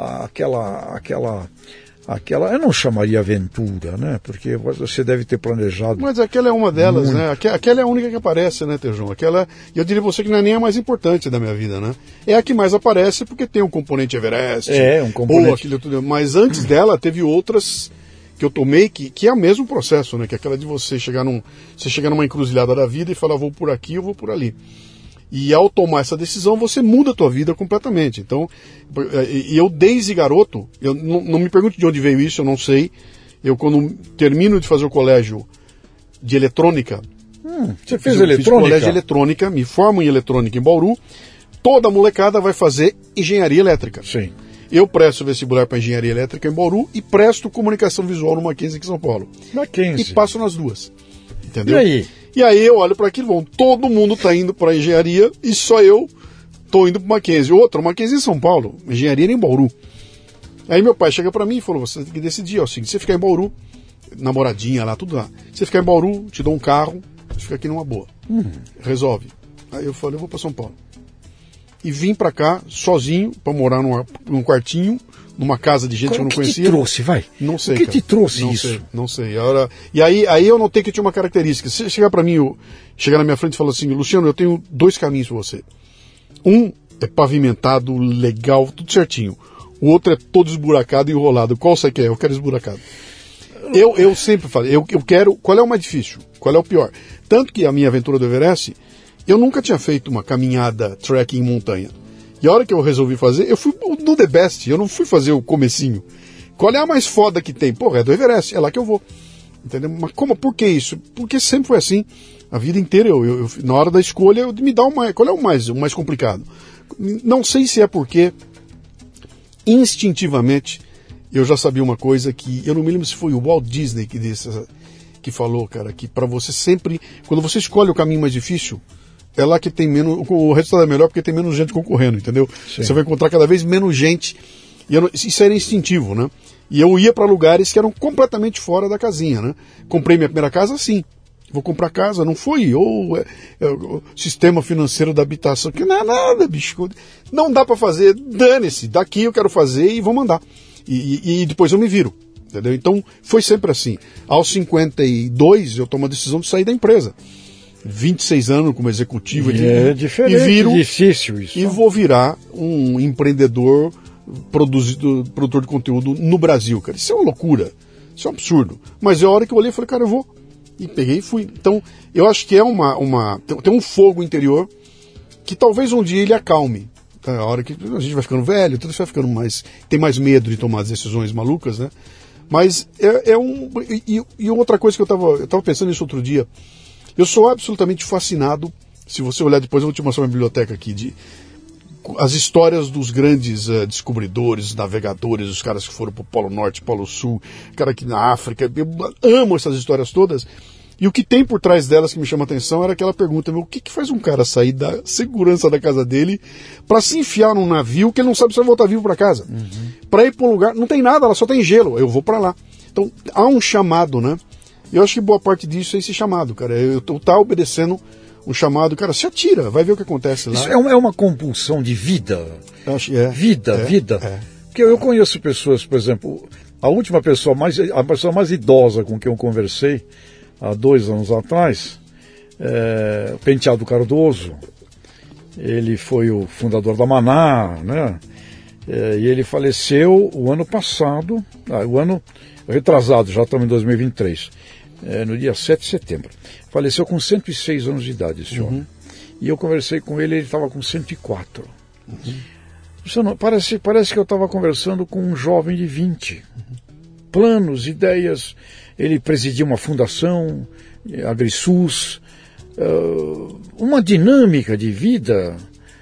aquela, eu não chamaria aventura, né? Porque você deve ter planejado. Mas aquela é uma delas, muito. Né? Aquela é a única que aparece, né, Tejão? Eu diria você que não é nem a mais importante da minha vida, né? É a que mais aparece porque tem um componente Everest. Um componente. Ou aquilo tudo. Mas antes dela teve outras que eu tomei que é o mesmo processo, né? Que é aquela de você chegar numa encruzilhada da vida e falar, vou por aqui, eu vou por ali. E ao tomar essa decisão, você muda a tua vida completamente. Então, eu desde garoto, eu não me pergunte de onde veio isso, eu não sei. Eu quando termino de fazer o colégio de eletrônica, você fez eu eletrônica? Fiz colégio de eletrônica, me formo em eletrônica em Bauru, toda a molecada vai fazer engenharia elétrica. Sim. Eu presto vestibular para engenharia elétrica em Bauru e presto comunicação visual no Mackenzie aqui em São Paulo. Mackenzie. E passo nas duas. Entendeu? E aí? E aí eu olho para aquilo, todo mundo está indo para engenharia e só eu estou indo para o Mackenzie. O Mackenzie em São Paulo, engenharia em Bauru. Aí meu pai chega para mim e falou, você tem que decidir, é o seguinte, você ficar em Bauru, namoradinha lá, tudo lá. Você ficar em Bauru, te dou um carro, você fica aqui numa boa. Resolve. Aí eu falei, eu vou para São Paulo. E vim para cá sozinho, para morar num quartinho, numa casa de gente que eu não conhecia. O que te trouxe, vai? Não sei, O que cara. te trouxe não isso? Sei, não sei. E aí eu notei que tinha uma característica. Se chegar para mim, chegar na minha frente e falar assim, Luciano, eu tenho 2 caminhos para você. Um é pavimentado, legal, tudo certinho. O outro é todo esburacado e enrolado. Qual você quer? Eu quero esburacado. Eu sempre falei, eu quero... Qual é o mais difícil? Qual é o pior? Tanto que a minha aventura do Everest, eu nunca tinha feito uma caminhada, trekking em montanha. E a hora que eu resolvi fazer, eu fui no The Best, eu não fui fazer o comecinho. Qual é a mais foda que tem? Porra, é do Everest, é lá que eu vou. Entendeu? Mas por que isso? Porque sempre foi assim. A vida inteira, eu na hora da escolha, eu me dá qual é o mais complicado? Não sei se é porque, instintivamente, eu já sabia uma coisa que, eu não me lembro se foi o Walt Disney que falou, cara, que para você sempre, quando você escolhe o caminho mais difícil, é lá que tem menos, o resultado é melhor porque tem menos gente concorrendo, entendeu? Sim. Você vai encontrar cada vez menos gente, isso era instintivo, né? E eu ia para lugares que eram completamente fora da casinha, né? Comprei minha primeira casa assim, vou comprar casa, não foi o sistema financeiro da habitação, que não é nada, bicho, não dá para fazer, dane-se, daqui eu quero fazer e vou mandar. E depois eu me viro. Entendeu? Então, foi sempre assim. Aos 52, eu tomo a decisão de sair da empresa. 26 anos como executivo. É diferente, difícil isso. E vou virar um empreendedor produtor de conteúdo no Brasil, cara. Isso é uma loucura. Isso é um absurdo. Mas é a hora que eu olhei e falei, cara, eu vou. E peguei e fui. Então, eu acho que é tem um fogo interior que talvez um dia ele acalme. Tá? A hora que a gente vai ficando velho, tudo vai ficando tem mais medo de tomar as decisões malucas, né? Mas e outra coisa que eu tava pensando nisso outro dia, eu sou absolutamente fascinado, se você olhar depois, eu vou te mostrar uma biblioteca aqui, as histórias dos grandes descobridores, navegadores, os caras que foram pro Polo Norte, Polo Sul, cara aqui na África, eu amo essas histórias todas. E o que tem por trás delas que me chama a atenção era aquela pergunta, o que faz um cara sair da segurança da casa dele para se enfiar num navio que ele não sabe se vai voltar vivo para casa? Para ir para um lugar, não tem nada, ela só tem gelo, eu vou para lá. Então, há um chamado, né? Eu acho que boa parte disso é esse chamado, cara. Eu tá obedecendo um chamado, cara, se atira, vai ver o que acontece lá. Isso é uma compulsão de vida. Eu acho, vida. Porque eu conheço pessoas, por exemplo, a pessoa mais idosa com quem eu conversei, há 2 anos atrás, Penteado Cardoso, ele foi o fundador da Maná, né? E ele faleceu o ano passado, o ano retrasado, já estamos em 2023, no dia 7 de setembro. Faleceu com 106 anos de idade esse homem. E eu conversei com ele estava com 104. Parece que eu estava conversando com um jovem de 20. Planos, ideias. Ele presidia uma fundação, AgriSUS, uma dinâmica de vida,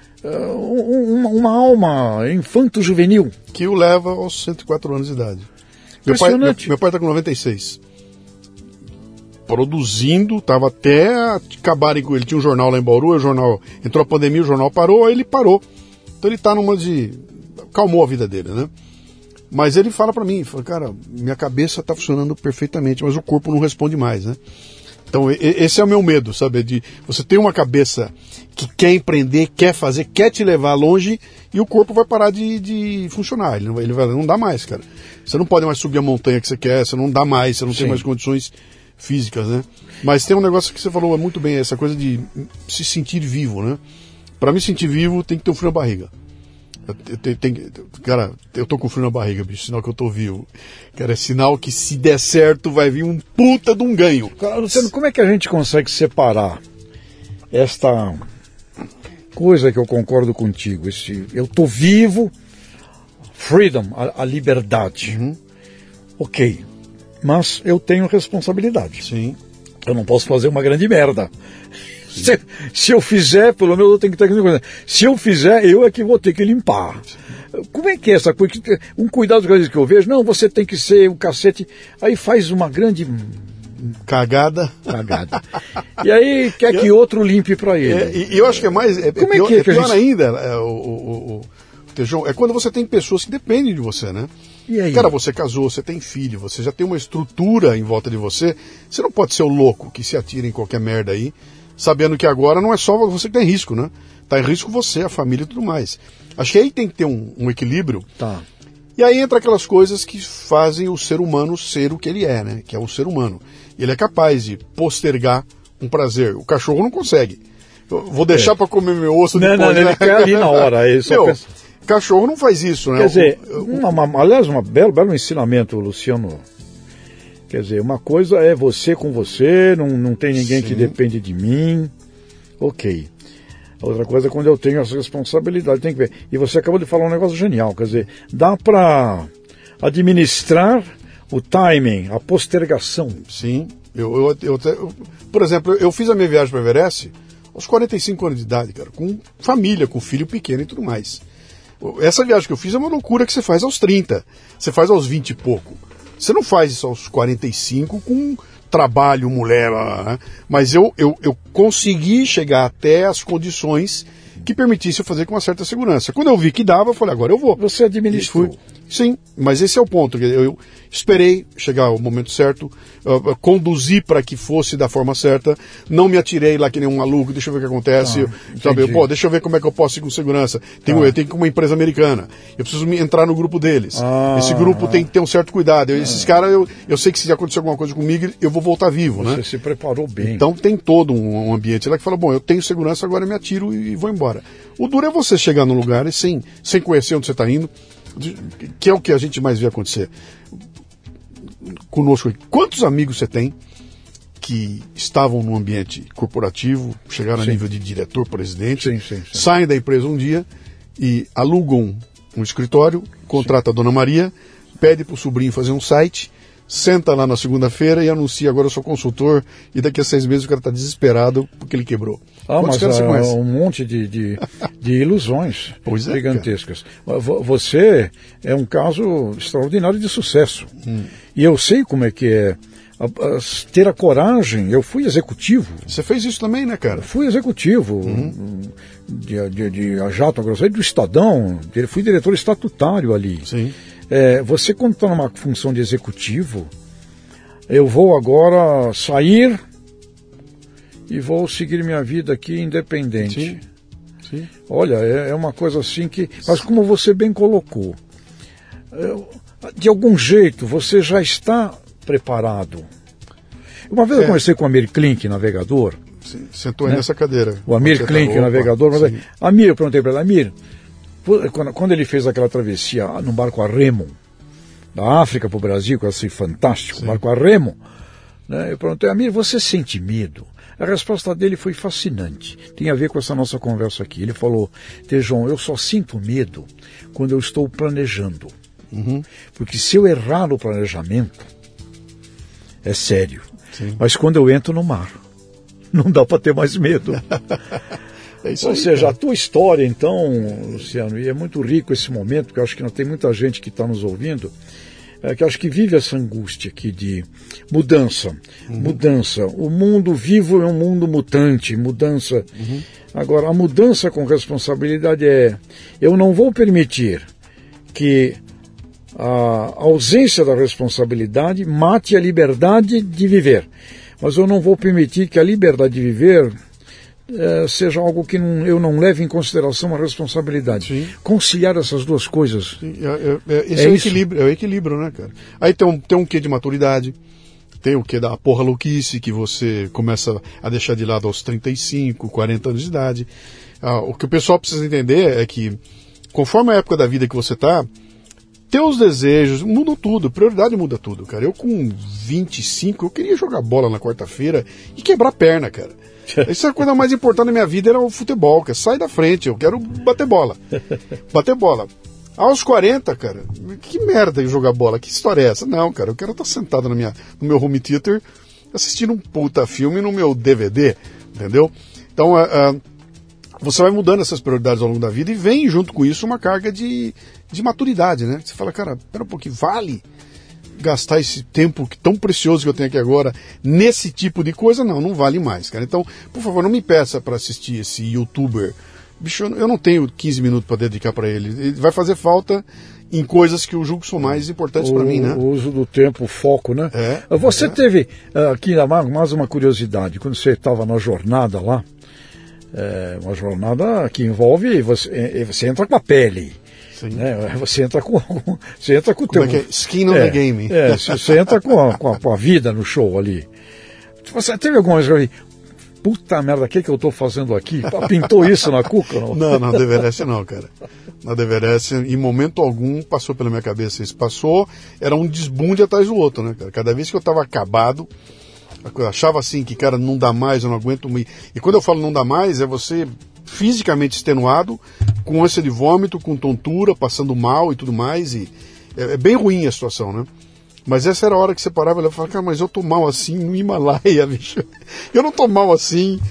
uma alma infanto-juvenil. Que o leva aos 104 anos de idade. Impressionante. Meu pai está com 96. Produzindo, estava até acabarem com ele. Tinha um jornal lá em Bauru, entrou a pandemia, o jornal parou, aí ele parou. Então ele está numa calmou a vida dele, né? Mas ele fala para mim, cara, minha cabeça está funcionando perfeitamente, mas o corpo não responde mais, né? Então esse é o meu medo, sabe? De você ter uma cabeça que quer empreender, quer fazer, quer te levar longe e o corpo vai parar de funcionar. Ele vai não dá mais, cara. Você não pode mais subir a montanha que você quer, você não dá mais, você não tem mais condições físicas, né? Mas tem um negócio que você falou muito bem, essa coisa de se sentir vivo, né? Para me sentir vivo tem que ter um frio na barriga. Cara, eu tô com frio na barriga, bicho, sinal que eu tô vivo. Cara, é sinal que se der certo vai vir um puta de um ganho. Cara, Luciano, como é que a gente consegue separar esta coisa que eu concordo contigo, eu tô vivo, freedom, a liberdade. Ok, mas eu tenho responsabilidade. Sim. Eu não posso fazer uma grande merda. Se eu fizer, pelo menos eu tenho que ter que... Se eu fizer, eu é que vou ter que limpar. Como é que é essa coisa? Um cuidado que eu vejo, não, você tem que ser um cacete, aí faz uma grande... Cagada. E aí quer que outro limpe para ele. E eu acho que é mais... Como pior, é pior ainda, Tejão, é quando você tem pessoas que dependem de você, né? E aí? Cara, você casou, você tem filho, você já tem uma estrutura em volta de você, você não pode ser o louco que se atira em qualquer merda aí, sabendo que agora não é só você que está em risco, né? Está em risco você, a família e tudo mais. Acho que aí tem que ter um equilíbrio. Tá. E aí entra aquelas coisas que fazem o ser humano ser o que ele é, né? Que é um ser humano. Ele é capaz de postergar um prazer. O cachorro não consegue. Eu vou deixar para comer meu osso depois. Não, ele quer ali na hora. Cachorro não faz isso, né? Quer dizer, aliás, um belo ensinamento, Luciano. Quer dizer, uma coisa é você com você, não tem ninguém que depende de mim. Ok. Outra coisa é quando eu tenho essa responsabilidade, tem que ver. E você acabou de falar um negócio genial, quer dizer, dá para administrar o timing, a postergação. Sim. Por exemplo, eu fiz a minha viagem para Everest aos 45 anos de idade, cara, com família, com filho pequeno e tudo mais. Essa viagem que eu fiz é uma loucura que você faz aos 30, você faz aos 20 e pouco. Você não faz isso aos 45 com trabalho, mulher, né? Mas eu consegui chegar até as condições que permitissem eu fazer com uma certa segurança. Quando eu vi que dava, eu falei, agora eu vou. Você administrou. Sim, mas esse é o ponto. Eu esperei chegar o momento certo, conduzi para que fosse da forma certa, não me atirei lá que nem um maluco, deixa eu ver o que acontece, sabe? Deixa eu ver como é que eu posso ir com segurança. Eu tenho uma empresa americana, eu preciso entrar no grupo deles. Esse grupo tem que ter um certo cuidado. Esses caras, eu sei que se acontecer alguma coisa comigo, eu vou voltar vivo, né? Você se preparou bem. Então tem todo um ambiente lá que fala, bom, eu tenho segurança, agora eu me atiro e vou embora. O duro é você chegar num lugar e sem conhecer onde você está indo, que é o que a gente mais vê acontecer conosco. Quantos amigos você tem que estavam num ambiente corporativo, chegaram a nível de diretor, presidente, saem da empresa um dia e alugam um escritório, contrata a Dona Maria, pede para o sobrinho fazer um site, senta lá na segunda-feira e anuncia, agora eu sou consultor, e daqui a 6 meses o cara está desesperado porque ele quebrou. Mas um monte de ilusões gigantescas. Você é um caso extraordinário de sucesso. E eu sei como é que é ter a coragem. Eu fui executivo. Você fez isso também, né, cara? Fui executivo de Jato Grosseiro, do Estadão. Fui diretor estatutário ali. Sim. Você, quando está numa função de executivo, eu vou agora sair e vou seguir minha vida aqui independente. Sim. Olha, é uma coisa assim que... Mas como você bem colocou, de algum jeito você já está preparado. Uma vez eu conversei com o Amir Klink, navegador. Sim, sentou aí nessa cadeira. O Amir Klink, navegador. Amir, eu perguntei para ele, Amir, quando ele fez aquela travessia no barco a remo, da África para o Brasil, que eu achei fantástico, barco a remo, né, eu perguntei, Amir, você sente medo? A resposta dele foi fascinante. Tem a ver com essa nossa conversa aqui. Ele falou, Tejon, eu só sinto medo quando eu estou planejando. Porque se eu errar no planejamento, é sério. Sim. Mas quando eu entro no mar, não dá para ter mais medo. Ou seja, a tua história, então, Luciano, e é muito rico esse momento, porque eu acho que não tem muita gente que está nos ouvindo, que eu acho que vive essa angústia aqui de mudança. Mudança. O mundo vivo é um mundo mutante, mudança. Agora, a mudança com responsabilidade eu não vou permitir que a ausência da responsabilidade mate a liberdade de viver. Mas eu não vou permitir que a liberdade de viver seja algo que eu não leve em consideração a responsabilidade. Sim. Conciliar essas duas coisas. Esse é o equilíbrio, né, cara? Aí tem um quê de maturidade, tem o quê da porra louquice, que você começa a deixar de lado aos 35, 40 anos de idade. O que o pessoal precisa entender é que, conforme a época da vida que você está, teus desejos mudam tudo, prioridade muda tudo, cara. Eu com 25, eu queria jogar bola na quarta-feira e quebrar a perna, cara. Essa é a coisa mais importante da minha vida, era o futebol, cara. Sai da frente, eu quero bater bola. Bater bola. Aos 40, cara, que merda jogar bola, que história é essa? Não, cara, eu quero estar sentado no meu home theater assistindo um puta filme no meu DVD, entendeu? Então, você vai mudando essas prioridades ao longo da vida e vem junto com isso uma carga de maturidade, né? Você fala, cara, pera um pouquinho, vale gastar esse tempo tão precioso que eu tenho aqui agora nesse tipo de coisa? Não vale mais, cara. Então, por favor, não me peça para assistir esse youtuber. Bicho, eu não tenho 15 minutos para dedicar para ele. Ele vai fazer falta em coisas que eu julgo são mais importantes para mim, né? O uso do tempo, o foco, né? Você teve aqui mais uma curiosidade. Quando você estava na jornada lá, uma jornada que envolve, você entra com a pele. Né? Você entra com o teu... Skin on the game. Você entra com a vida no show ali. Você teve alguma vez que eu falei, puta merda, o que eu estou fazendo aqui? Pintou isso na cuca? Não, na Everest não, cara. Na Everest, em momento algum, passou pela minha cabeça isso. Passou, era um desbunde atrás do outro, né, cara? Cada vez que eu estava acabado, eu achava assim que, cara, não dá mais, eu não aguento. E quando eu falo não dá mais, é você fisicamente extenuado, com ânsia de vômito, com tontura, passando mal e tudo mais, e é bem ruim a situação, né? Mas essa era a hora que você parava e falava, cara, mas eu tô mal assim no Himalaia, bicho. Eu não tô mal assim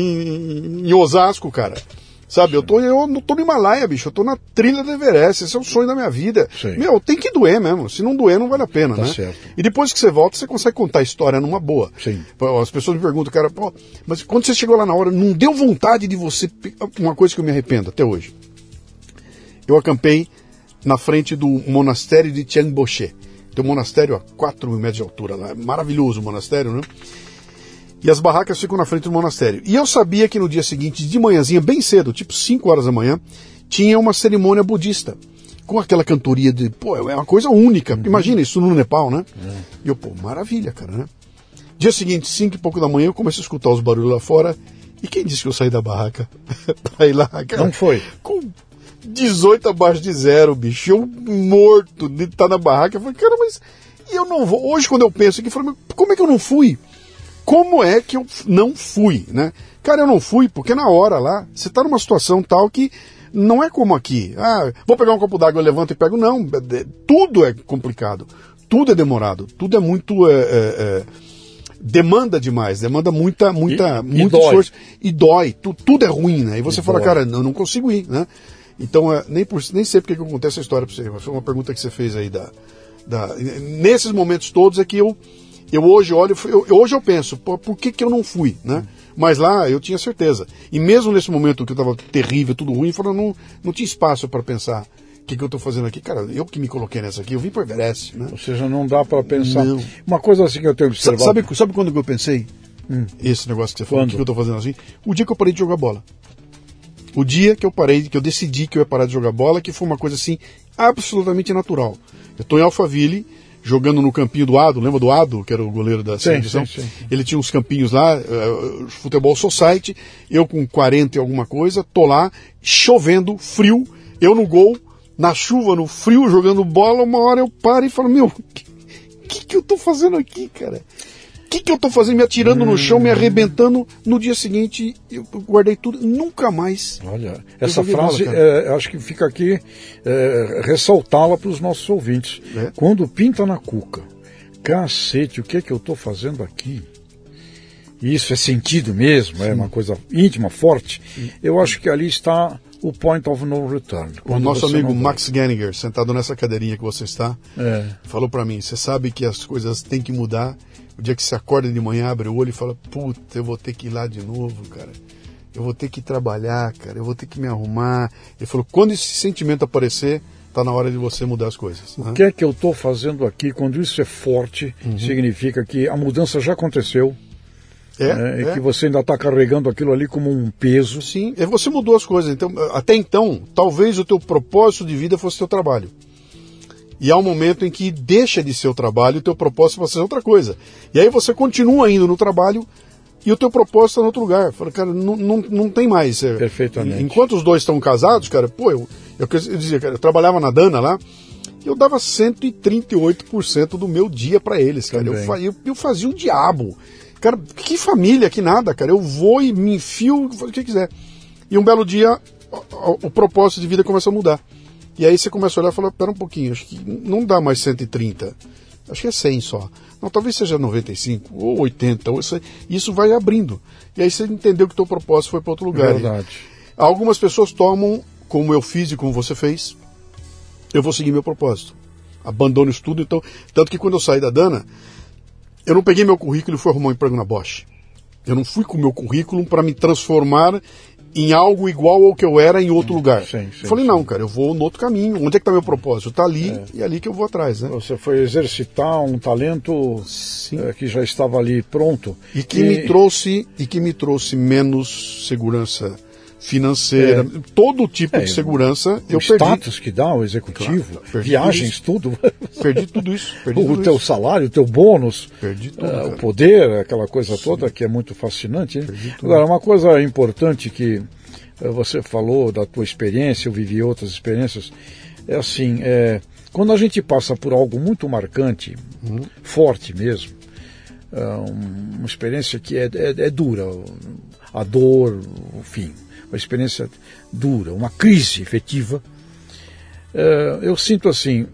em Osasco, cara. Sabe, eu não tô no Himalaia, bicho, eu tô na trilha do Everest, esse é o sonho da minha vida. Sim. Meu, tem que doer mesmo, se não doer não vale a pena, né? Certo. E depois que você volta, você consegue contar a história numa boa. Sim. As pessoas me perguntam, cara, pô, mas quando você chegou lá na hora, não deu vontade de você... Uma coisa que eu me arrependo até hoje. Eu acampei na frente do monastério de Tianboche. Tem um monastério a 4 mil metros de altura lá, é maravilhoso o monastério, né? E as barracas ficam na frente do monastério. E eu sabia que no dia seguinte, de manhãzinha, bem cedo, tipo 5 horas da manhã, tinha uma cerimônia budista, com aquela cantoria de, pô, é uma coisa única. Imagina isso no Nepal, né? E eu, pô, maravilha, cara, né? Dia seguinte, 5 e pouco da manhã, eu comecei a escutar os barulhos lá fora. E quem disse que eu saí da barraca pra ir lá, cara? Não foi? Com 18 abaixo de zero, bicho. Eu morto de estar na barraca. Eu falei, cara, mas eu não vou. Hoje, quando eu penso aqui, eu falei, como é que eu não fui? Como é que eu não fui, né? Cara, eu não fui porque na hora lá, você tá numa situação tal que não é como aqui. Ah, vou pegar um copo d'água, eu levanto e pego. Não, tudo é complicado. Tudo é demorado. Tudo é muito... demanda demais, demanda muito esforço e dói, tudo é ruim, né? E você fala, cara, eu não consigo ir, né? Então, nem sei porque que eu contei essa história para você, mas foi uma pergunta que você fez aí nesses momentos todos é que eu hoje olho, hoje eu penso, por que eu não fui, né? Mas lá eu tinha certeza. E mesmo nesse momento que eu estava terrível, tudo ruim, não tinha espaço para pensar. O que eu estou fazendo aqui? Cara, eu que me coloquei nessa aqui, eu vim para o Everest, né? Ou seja, não dá para pensar. Não. Uma coisa assim que eu tenho observado. Sabe quando que eu pensei? Esse negócio que você falou, o que eu estou fazendo assim? O dia que eu parei de jogar bola. O dia que eu decidi que eu ia parar de jogar bola, que foi uma coisa assim, absolutamente natural. Eu estou em Alphaville, jogando no campinho do Ado, lembra do Ado, que era o goleiro da seleção? Sim. Ele tinha uns campinhos lá, futebol society, eu com 40 e alguma coisa, tô lá, chovendo, frio, eu no gol, na chuva, no frio, jogando bola, uma hora eu paro e falo, meu, o que eu tô fazendo aqui, cara? O que eu tô fazendo? Me atirando no chão, me arrebentando. No dia seguinte, eu guardei tudo, nunca mais. Olha, essa frase, acho que fica aqui, ressaltá-la para os nossos ouvintes. Quando pinta na cuca, cacete, o que é que eu tô fazendo aqui? Isso é sentido mesmo, é uma coisa íntima, forte. Eu acho que ali está o point of no return. O nosso amigo Max Geniger, sentado nessa cadeirinha que você está, falou para mim, você sabe que as coisas têm que mudar. O dia que você acorda de manhã, abre o olho e fala, puta, eu vou ter que ir lá de novo, cara. Eu vou ter que trabalhar, cara. Eu vou ter que me arrumar. Ele falou, quando esse sentimento aparecer, tá na hora de você mudar as coisas. O que é que eu estou fazendo aqui? Quando isso é forte, significa que a mudança já aconteceu. E que você ainda está carregando aquilo ali como um peso. Sim, você mudou as coisas. Então, até então, talvez o teu propósito de vida fosse o teu trabalho. E há um momento em que deixa de ser o trabalho e o teu propósito vai ser outra coisa. E aí você continua indo no trabalho e o teu propósito está em outro lugar. Fala, cara, não tem mais. Perfeitamente. Enquanto os dois estão casados, cara, pô, eu dizia, cara, eu trabalhava na Dana lá, eu dava 138% do meu dia para eles, cara. Eu fazia o diabo. Cara, que família, que nada, cara. Eu vou e me enfio, o que quiser. E um belo dia, o propósito de vida começa a mudar. E aí você começa a olhar e fala, pera um pouquinho, acho que não dá mais 130, acho que é 100 só. Não, talvez seja 95 ou 80, isso vai abrindo. E aí você entendeu que o teu propósito foi para outro lugar. É verdade. Algumas pessoas tomam, como eu fiz e como você fez, eu vou seguir meu propósito. Abandono isso tudo, então, tanto que quando eu saí da Dana, eu não peguei meu currículo e fui arrumar um emprego na Bosch. Eu não fui com o meu currículo para me transformar em algo igual ao que eu era em outro lugar. Eu falei, não, cara, eu vou no outro caminho. Onde é que está meu propósito? Está ali e é ali que eu vou atrás, né? Você foi exercitar um talento que já estava ali pronto. E que me trouxe menos segurança financeira, todo tipo de segurança eu perdi. O status que dá o executivo, viagens, tudo. Perdi tudo isso. O teu salário, o teu bônus, perdi tudo, o poder, aquela coisa toda que é muito fascinante. Agora, uma coisa importante que você falou da tua experiência, eu vivi outras experiências, é assim, quando a gente passa por algo muito marcante, forte mesmo, uma experiência que é dura, a dor, enfim, uma experiência dura, uma crise efetiva, eu sinto assim,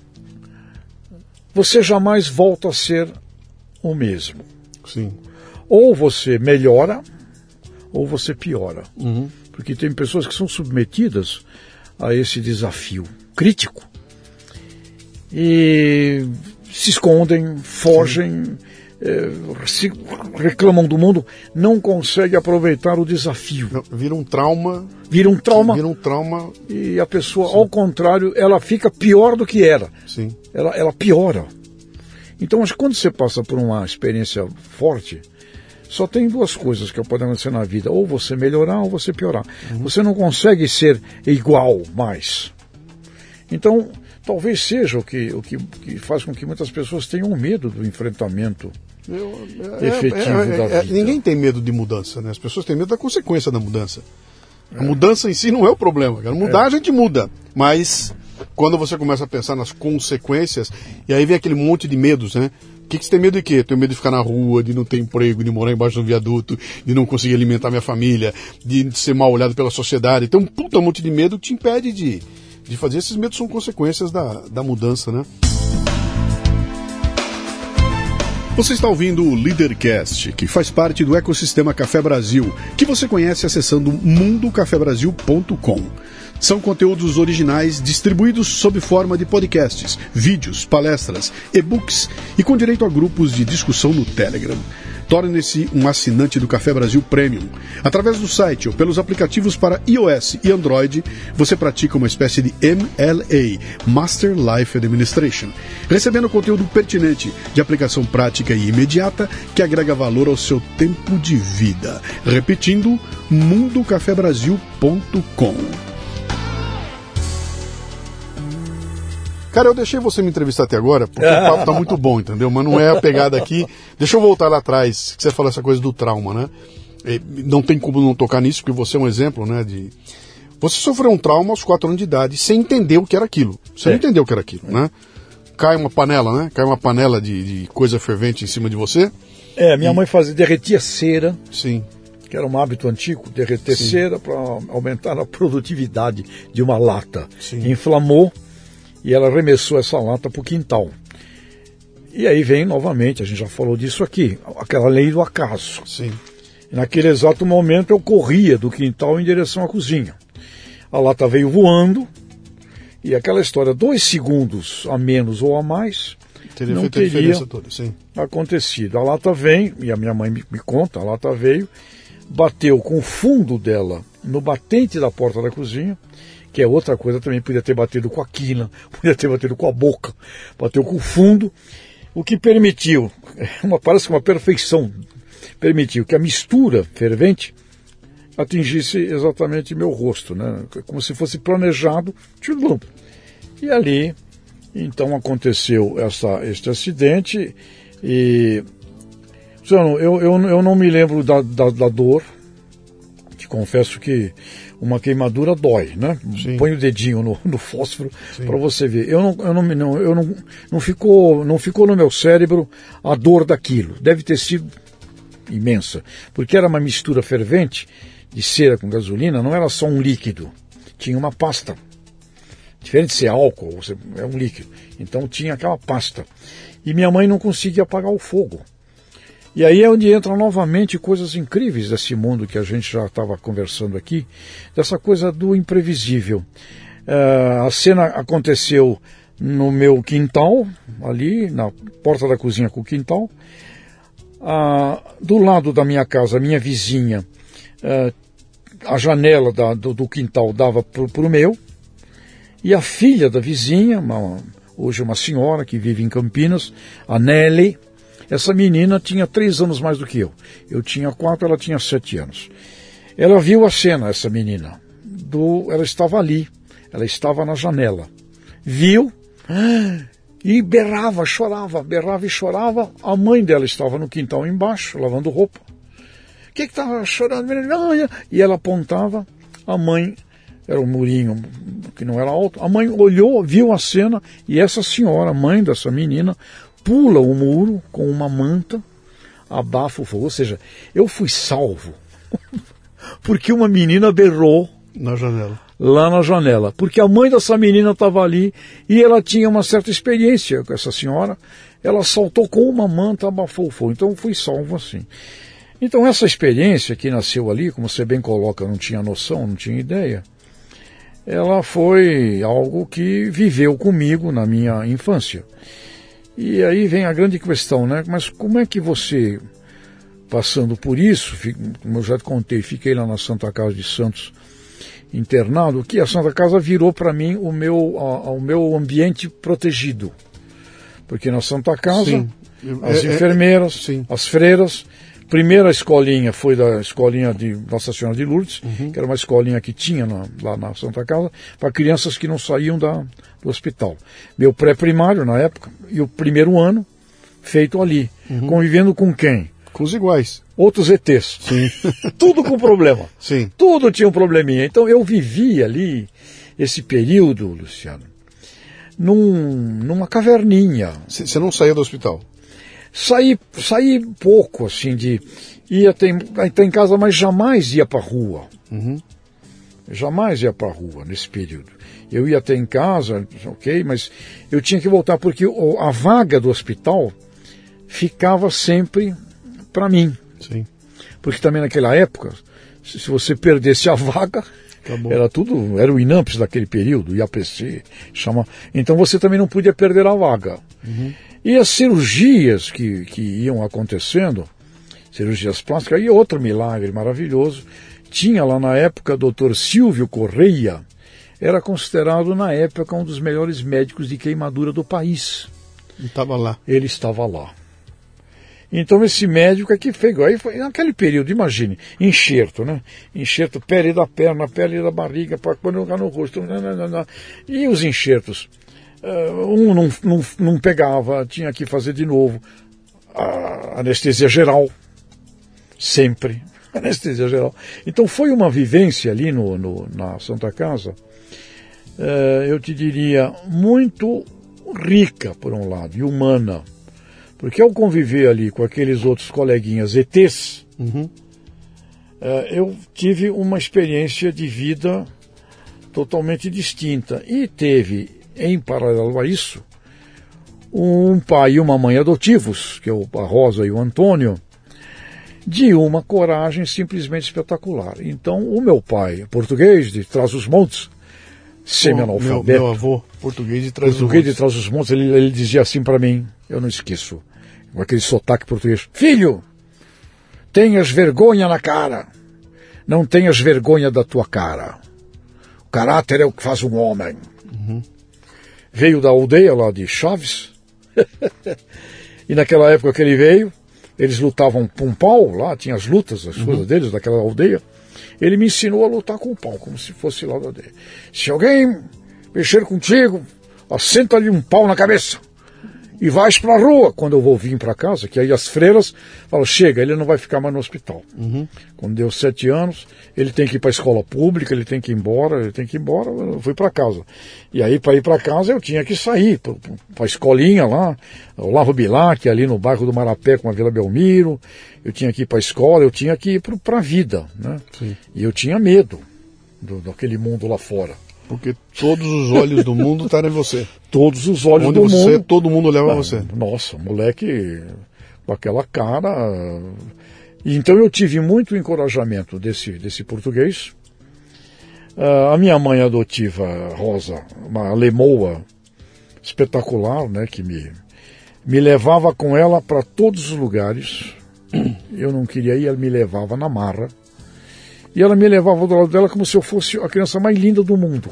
você jamais volta a ser o mesmo. Sim. Ou você melhora, ou você piora. Porque tem pessoas que são submetidas a esse desafio crítico e se escondem, fogem, reclamam do mundo, não consegue aproveitar o desafio. Vira um trauma. Vira um trauma. E a pessoa, ao contrário, ela fica pior do que era. Sim. Ela piora. Então, acho que quando você passa por uma experiência forte, só tem duas coisas que podem acontecer na vida. Ou você melhorar ou você piorar. Você não consegue ser igual mais. Então, talvez seja o que faz com que muitas pessoas tenham medo do enfrentamento efetivo da vida. Ninguém tem medo de mudança, né? As pessoas têm medo da consequência da mudança. A mudança em si não é o problema. Cara. Mudar a gente muda. Mas quando você começa a pensar nas consequências, e aí vem aquele monte de medos, né? O que você tem medo de quê? Tenho medo de ficar na rua, de não ter emprego, de morar embaixo do viaduto, de não conseguir alimentar minha família, de ser mal olhado pela sociedade. Tem um monte de medo que te impede de fazer. Esses medos são consequências da mudança, né? Você está ouvindo o Leadercast, que faz parte do ecossistema Café Brasil, que você conhece acessando mundocafebrasil.com. São conteúdos originais distribuídos sob forma de podcasts, vídeos, palestras, e-books e com direito a grupos de discussão no Telegram. Torne-se um assinante do Café Brasil Premium. Através do site ou pelos aplicativos para iOS e Android, você pratica uma espécie de MLA, Master Life Administration, recebendo conteúdo pertinente, de aplicação prática e imediata, que agrega valor ao seu tempo de vida. Repetindo, mundocafebrasil.com. Cara, eu deixei você me entrevistar até agora, porque o papo tá muito bom, entendeu? Mas não é a pegada aqui. Deixa eu voltar lá atrás, que você falou essa coisa do trauma, né? Não tem como não tocar nisso, porque você é um exemplo, né? Você sofreu um trauma aos 4 anos de idade, sem entender o que era aquilo. Você não entendeu o que era aquilo, né? Cai uma panela, né? Cai uma panela de coisa fervente em cima de você. Minha mãe derretia cera. Sim. Que era um hábito antigo, derreter cera para aumentar a produtividade de uma lata. Sim. Inflamou. E ela arremessou essa lata para o quintal. E aí vem novamente, a gente já falou disso aqui, aquela lei do acaso. Sim. E naquele exato momento eu corria do quintal em direção à cozinha. A lata veio voando, e aquela história, 2 segundos a menos ou a mais, não teria acontecido. A lata vem, e a minha mãe me conta, a lata veio, bateu com o fundo dela no batente da porta da cozinha, que é outra coisa também, podia ter batido com a quina, podia ter batido com a boca, bateu com o fundo, o que permitiu, parece que uma perfeição, permitiu que a mistura fervente atingisse exatamente meu rosto, né? Como se fosse planejado, e ali, então aconteceu este acidente, e eu não me lembro da dor, que confesso que uma queimadura dói, né? Sim. Põe o dedinho no fósforo para você ver. Não ficou no meu cérebro a dor daquilo. Deve ter sido imensa, porque era uma mistura fervente de cera com gasolina, não era só um líquido, tinha uma pasta. Diferente de ser álcool, é um líquido. Então tinha aquela pasta. E minha mãe não conseguia apagar o fogo. E aí é onde entram novamente coisas incríveis desse mundo que a gente já estava conversando aqui, dessa coisa do imprevisível. A cena aconteceu no meu quintal, ali, na porta da cozinha com o quintal. Do lado da minha casa, a minha vizinha, a janela do quintal dava para o meu, e a filha da vizinha, hoje uma senhora que vive em Campinas, a Nelly, essa menina tinha 3 anos mais do que eu. Eu tinha 4, ela tinha 7 anos. Ela viu a cena, essa menina. Ela estava ali, ela estava na janela. Viu e berrava e chorava. A mãe dela estava no quintal embaixo, lavando roupa. O que estava chorando? E ela apontava, a mãe, era um murinho que não era alto, a mãe olhou, viu a cena, e essa senhora, mãe dessa menina, pula o muro com uma manta, abafa o fogo. Ou seja, eu fui salvo porque uma menina berrou lá na janela. Porque a mãe dessa menina estava ali e ela tinha uma certa experiência com essa senhora. Ela saltou com uma manta, abafou o fogo. Então eu fui salvo assim. Então essa experiência que nasceu ali, como você bem coloca, não tinha noção, não tinha ideia, ela foi algo que viveu comigo na minha infância. E aí vem a grande questão, né? Mas como é que você, passando por isso, como eu já te contei, fiquei lá na Santa Casa de Santos internado, que a Santa Casa virou para mim o meu ambiente protegido. Porque na Santa Casa, as enfermeiras, as freiras, primeira escolinha foi da escolinha de Nossa Senhora de Lourdes, que era uma escolinha que tinha lá na Santa Casa, para crianças que não saíam do hospital. Meu pré-primário, na época, e o primeiro ano, feito ali. Convivendo com quem? Com os iguais. Outros ETs. Sim. Tudo com problema. Sim. Tudo tinha um probleminha. Então eu vivi ali, esse período, Luciano, numa caverninha. Você não saía do hospital? Saí pouco, assim, ia até em casa, mas jamais ia para a rua. Jamais ia para a rua nesse período. Eu ia até em casa, ok, mas eu tinha que voltar, porque a vaga do hospital ficava sempre para mim. Sim. Porque também naquela época, se você perdesse a vaga, era o INAMPS daquele período, o IAPC, então você também não podia perder a vaga. E as cirurgias que iam acontecendo, cirurgias plásticas, e outro milagre maravilhoso, tinha lá na época o Dr. Silvio Correia, era considerado na época um dos melhores médicos de queimadura do país. Ele estava lá. Então esse médico é que fez, aí foi naquele período, imagine, enxerto, né? Enxerto, pele da perna, pele da barriga, para colocar no rosto, e os enxertos, não pegava, tinha que fazer de novo, a anestesia geral, sempre, anestesia geral. Então foi uma vivência ali na Santa Casa, eu te diria, muito rica por um lado, e humana. Porque ao conviver ali com aqueles outros coleguinhas ETs, eu tive uma experiência de vida totalmente distinta. E teve, em paralelo a isso, um pai e uma mãe adotivos, que é a Rosa e o Antônio, de uma coragem simplesmente espetacular. Então, o meu pai, português de Trás-os-Montes, semi-analfabeto. Meu avô, português de Trás-os-Montes. Português de Trás-os-Montes, ele dizia assim para mim, eu não esqueço, com aquele sotaque português: filho, tenhas vergonha na cara, não tenhas vergonha da tua cara. O caráter é o que faz um homem. Veio da aldeia lá de Chaves, e naquela época que ele veio, eles lutavam com pau, lá tinha as lutas, as coisas deles, daquela aldeia. Ele me ensinou a lutar com o pau, como se fosse lá da aldeia. Se alguém mexer contigo, assenta-lhe um pau na cabeça e vais para a rua. Quando eu vou vir para casa, que aí as freiras falam: chega, ele não vai ficar mais no hospital. Quando deu 7 anos, ele tem que ir para a escola pública, ele tem que ir embora, eu fui para casa. E aí, para ir para casa, eu tinha que sair para a escolinha lá, o Lavo Bilac, ali no bairro do Marapé, com a Vila Belmiro. Eu tinha que ir para a escola, eu tinha que ir para a vida, né? Sim. E eu tinha medo daquele mundo lá fora. Porque todos os olhos do mundo estavam em você. Todos os olhos Onde do você, mundo. todo mundo olhava você. Nossa, moleque com aquela cara. Então eu tive muito encorajamento desse português. A minha mãe adotiva, Rosa, uma alemoa espetacular, né, que me levava com ela para todos os lugares. Eu não queria ir, ela me levava na marra. E ela me levava do lado dela como se eu fosse a criança mais linda do mundo.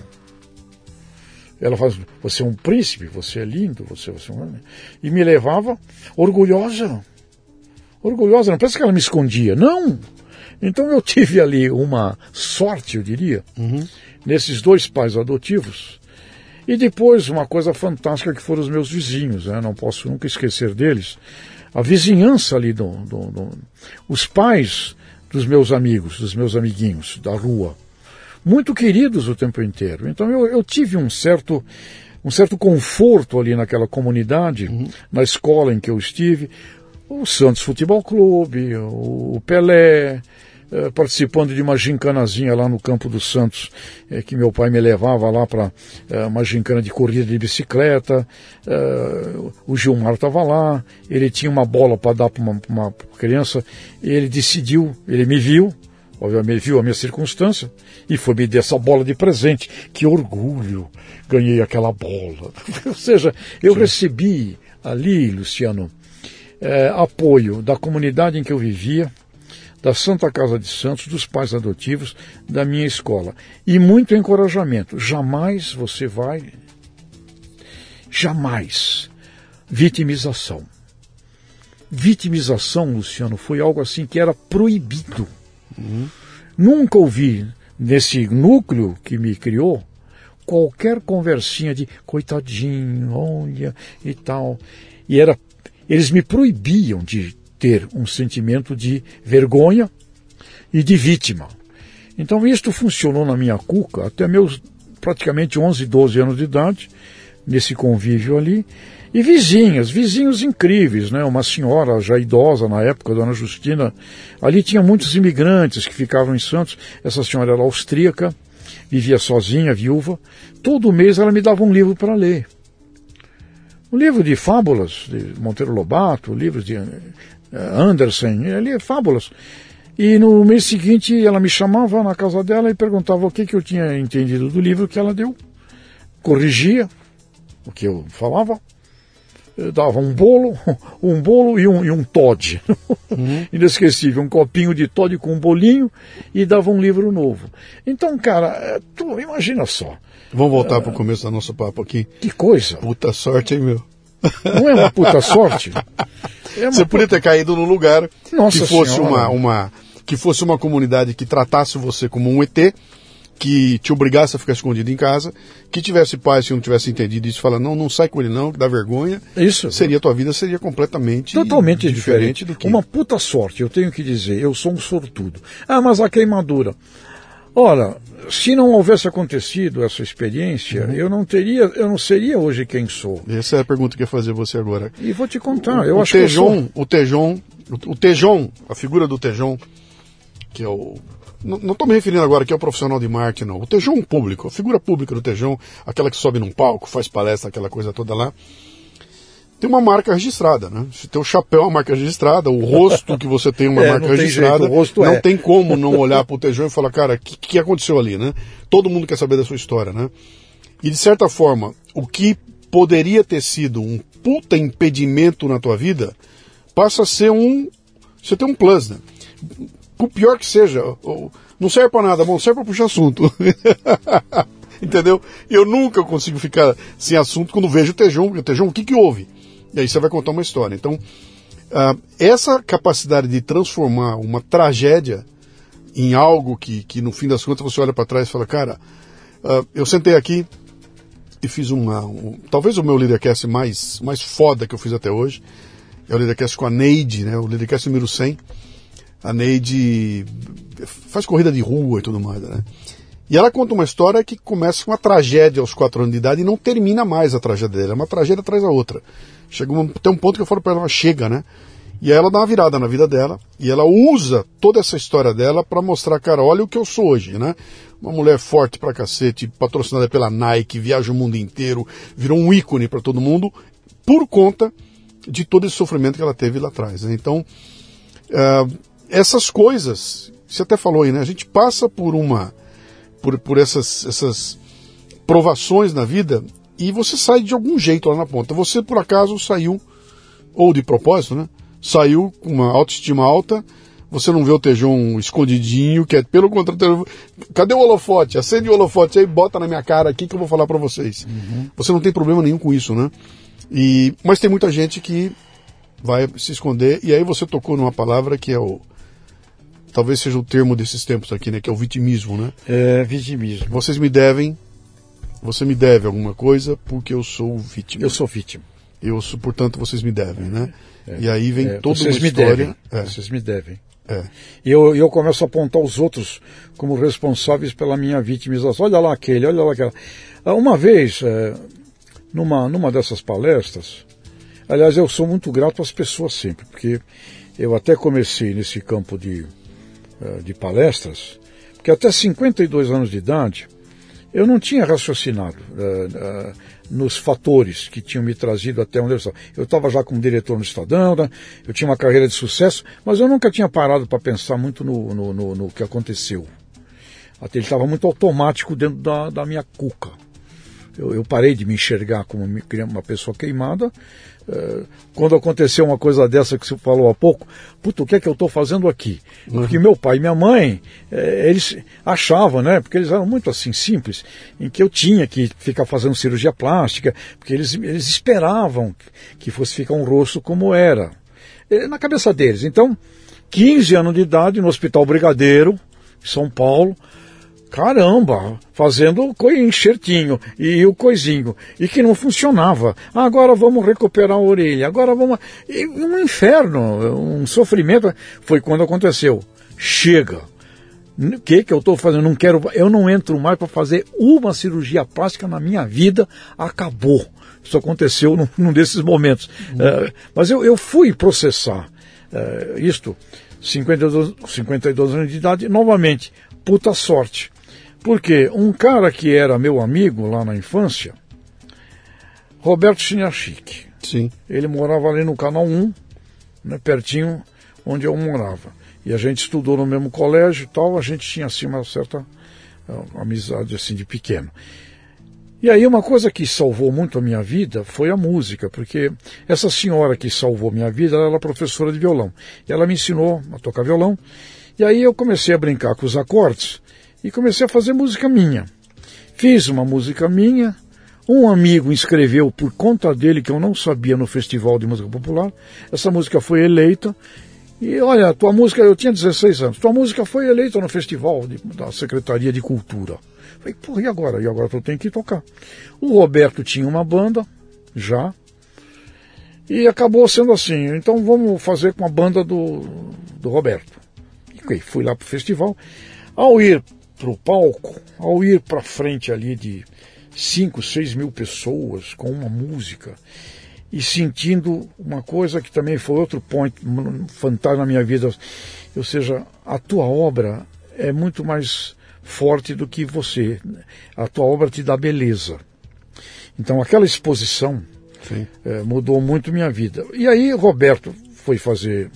Ela faz: você é um príncipe, você é lindo, você é um homem. E me levava orgulhosa. Orgulhosa, não parece que ela me escondia, não. Então eu tive ali uma sorte, eu diria, nesses 2 pais adotivos. E depois uma coisa fantástica que foram os meus vizinhos, né? Não posso nunca esquecer deles. A vizinhança ali, os pais dos meus amigos, dos meus amiguinhos da rua, muito queridos o tempo inteiro. Então eu tive um certo conforto ali naquela comunidade, na escola em que eu estive. O Santos Futebol Clube, o Pelé, participando de uma gincanazinha lá no campo do Santos, que meu pai me levava lá para uma gincana de corrida de bicicleta. O Gilmar estava lá, ele tinha uma bola para dar para uma criança, e ele decidiu, ele me viu, obviamente viu a minha circunstância, e foi me dar essa bola de presente. Que orgulho, ganhei aquela bola. Ou seja, eu recebi ali, Luciano, apoio da comunidade em que eu vivia, da Santa Casa de Santos, dos pais adotivos, da minha escola. E muito encorajamento. Jamais você vai... Jamais. Vitimização. Vitimização, Luciano, foi algo assim que era proibido. Nunca ouvi, nesse núcleo que me criou, qualquer conversinha de coitadinho, olha, e tal. E eles me proibiam de ter um sentimento de vergonha e de vítima. Então isto funcionou na minha cuca até meus praticamente 11, 12 anos de idade, nesse convívio ali. E vizinhos incríveis, né? Uma senhora já idosa na época, Dona Justina. Ali tinha muitos imigrantes que ficavam em Santos. Essa senhora era austríaca, vivia sozinha, viúva. Todo mês ela me dava um livro para ler. Um livro de fábulas, de Monteiro Lobato, livros de Andersen, ali fábulas. E no mês seguinte ela me chamava na casa dela e perguntava o que eu tinha entendido do livro que ela deu. Corrigia o que eu falava. Eu dava um bolo e um Toddy. Inesquecível, um copinho de Toddy com um bolinho e dava um livro novo. Então, cara, tu imagina só. Vamos voltar para o começo do nosso papo aqui. Que coisa. Puta sorte, hein, meu? Não é uma puta sorte? Você podia ter caído num lugar Nossa que fosse Senhora. que fosse uma comunidade que tratasse você como um ET, que te obrigasse a ficar escondido em casa, que tivesse paz se não tivesse entendido isso, fala, não sai com ele não, que dá vergonha. Isso. Tua vida seria completamente totalmente diferente do que... Uma puta sorte, eu tenho que dizer, eu sou um sortudo. Mas a queimadura. Ora, se não houvesse acontecido essa experiência, eu não seria hoje quem sou. Essa é a pergunta que eu ia fazer a você agora. E vou te contar, o Tejon, a figura do Tejon, que é o... Não estou me referindo agora que é o profissional de marketing, não. O Tejon público, a figura pública do Tejon, aquela que sobe num palco, faz palestra, aquela coisa toda lá, tem uma marca registrada, né? Se tem o chapéu, uma marca registrada, o rosto que você tem uma marca registrada, não tem como não olhar para o Tejon e falar, cara, o que aconteceu ali, né? Todo mundo quer saber da sua história, né? E de certa forma, o que poderia ter sido um puta impedimento na tua vida, passa a ser você tem um plus, né? O pior que seja, não serve para nada, bom, serve para puxar assunto. Entendeu? Eu nunca consigo ficar sem assunto quando vejo o Tejon, o que houve? E aí você vai contar uma história. Então, essa capacidade de transformar uma tragédia em algo que no fim das contas você olha para trás e fala, cara, eu sentei aqui e fiz talvez o meu Leadercast mais foda que eu fiz até hoje, é o Leadercast com a Neide, né? O Leadercast número 100. A Neide faz corrida de rua e tudo mais, né? E ela conta uma história que começa com uma tragédia aos 4 anos de idade e não termina mais a tragédia dela. É uma tragédia atrás da outra. Tem um ponto que eu falo para ela, chega, né? E aí ela dá uma virada na vida dela e ela usa toda essa história dela para mostrar, cara, olha o que eu sou hoje, né? Uma mulher forte pra cacete, patrocinada pela Nike, viaja o mundo inteiro, virou um ícone para todo mundo por conta de todo esse sofrimento que ela teve lá atrás, né? Então, essas coisas, você até falou aí, né? A gente passa por essas provações na vida e você sai de algum jeito lá na ponta. Você, por acaso, saiu, ou de propósito, né? Saiu com uma autoestima alta, você não vê o Tejon escondidinho, que é pelo contrário, cadê o holofote? Acende o holofote aí, bota na minha cara aqui que eu vou falar pra vocês. Você não tem problema nenhum com isso, né? Mas tem muita gente que vai se esconder, e aí você tocou numa palavra que é talvez seja o termo desses tempos aqui, né? Que é o vitimismo, né? Vitimismo. Você me deve alguma coisa porque eu sou vítima. Eu sou vítima. Portanto, vocês me devem, né? E aí vem toda uma história. Vocês me devem. E eu começo a apontar os outros como responsáveis pela minha vitimização. Olha lá aquele, olha lá aquela. Uma vez, numa dessas palestras, aliás, eu sou muito grato às pessoas sempre, porque eu até comecei nesse campo de palestras, porque até 52 anos de idade, eu não tinha raciocinado nos fatores que tinham me trazido até onde eu estava. Eu estava já como diretor no Estadão, né? Eu tinha uma carreira de sucesso, mas eu nunca tinha parado para pensar muito no que aconteceu. Até ele estava muito automático dentro da minha cuca. eu parei de me enxergar como uma pessoa queimada. Quando aconteceu uma coisa dessa que você falou há pouco, puta, o que é que eu estou fazendo aqui? Porque meu pai e minha mãe, eles achavam, né, porque eles eram muito assim simples, em que eu tinha que ficar fazendo cirurgia plástica, porque eles esperavam que fosse ficar um rosto como era, na cabeça deles. Então, 15 anos de idade, no Hospital Brigadeiro, em São Paulo, caramba, fazendo enxertinho e o coisinho, e que não funcionava. Agora vamos recuperar a orelha, agora vamos... E um inferno, um sofrimento. Foi quando aconteceu. Chega. O que eu estou fazendo? Eu não entro mais para fazer uma cirurgia plástica na minha vida, acabou. Isso aconteceu num desses momentos. Mas eu fui processar isto, 52 anos de idade, novamente, puta sorte. Porque um cara que era meu amigo lá na infância, Roberto Chiniachik, sim, ele morava ali no Canal 1, né, pertinho onde eu morava. E a gente estudou no mesmo colégio e tal, a gente tinha assim uma certa amizade assim de pequeno. E aí uma coisa que salvou muito a minha vida foi a música, porque essa senhora que salvou minha vida, ela era professora de violão. E ela me ensinou a tocar violão, e aí eu comecei a brincar com os acordes, e comecei a fazer música minha. Fiz uma música minha, um amigo inscreveu por conta dele, que eu não sabia, no Festival de Música Popular. Essa música foi eleita. E olha, tua música, eu tinha 16 anos, tua música foi eleita no Festival da Secretaria de Cultura. Falei, porra, e agora? E agora eu tenho que tocar. O Roberto tinha uma banda, já, e acabou sendo assim, então vamos fazer com a banda do Roberto. E fui lá pro festival. Ao ir pro palco, ao ir para frente ali de 5, 6 mil pessoas com uma música e sentindo uma coisa que também foi outro point fantástico na minha vida, ou seja, a tua obra é muito mais forte do que você, a tua obra te dá beleza. Então aquela exposição mudou muito minha vida. E aí Roberto foi fazer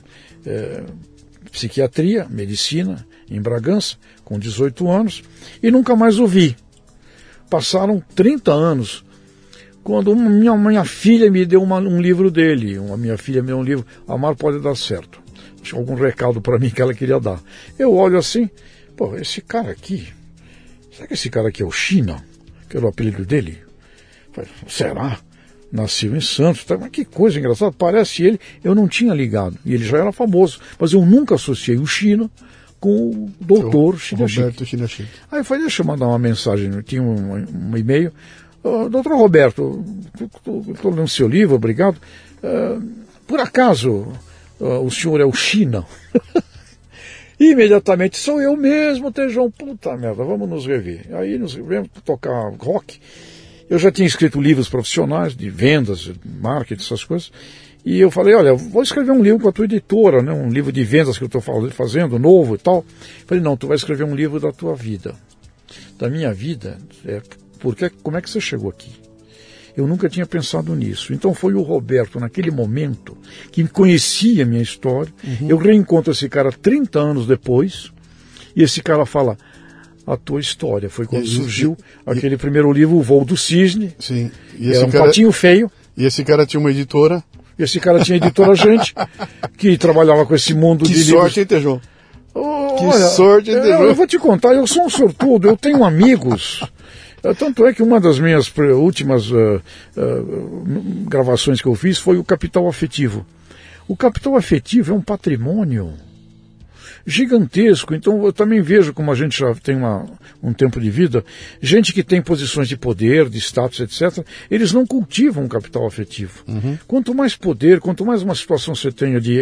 psiquiatria, medicina, em Bragança, com 18 anos, e nunca mais o vi. Passaram 30 anos, quando minha filha me deu um livro dele. A minha filha me deu um livro, Amar Pode Dar Certo. Tinha algum recado para mim que ela queria dar. Eu olho assim, pô, esse cara aqui, será que esse cara aqui é o China? Que era o apelido dele? Será? Nasceu em Santos, tá? Mas que coisa engraçada, parece ele, eu não tinha ligado, e ele já era famoso, mas eu nunca associei o China com o doutor Chiniachik. Roberto Chiniachik. Aí eu falei, deixa eu mandar uma mensagem, tinha um e-mail, doutor Roberto, estou lendo seu livro, obrigado, por acaso o senhor é o China? Imediatamente, sou eu mesmo, Tejão, puta merda, vamos nos rever. Aí nos revemos tocar rock. Eu já tinha escrito livros profissionais de vendas, marketing, essas coisas, e eu falei, olha, vou escrever um livro com a tua editora, né, um livro de vendas que eu estou fazendo, novo e tal. Falei, não, tu vai escrever um livro da tua vida. Da minha vida, como é que você chegou aqui? Eu nunca tinha pensado nisso. Então foi o Roberto, naquele momento, que conhecia a minha história. Eu reencontro esse cara 30 anos depois, e esse cara fala, a tua história. Foi quando surgiu aquele primeiro livro, O Voo do Cisne. Sim. E era um patinho feio. E esse cara tinha uma editora. Esse cara tinha editora gente, que trabalhava com esse mundo de livros. Que sorte, hein, Tejão? Olha, sorte, hein, Tejão? Eu vou te contar, eu sou um sortudo, eu tenho amigos. Tanto é que uma das minhas últimas gravações que eu fiz foi o Capital Afetivo. O capital afetivo é um patrimônio gigantesco. Então eu também vejo, como a gente já tem um tempo de vida, gente que tem posições de poder, de status, etc., eles não cultivam um capital afetivo. Quanto mais poder, quanto mais uma situação você tenha de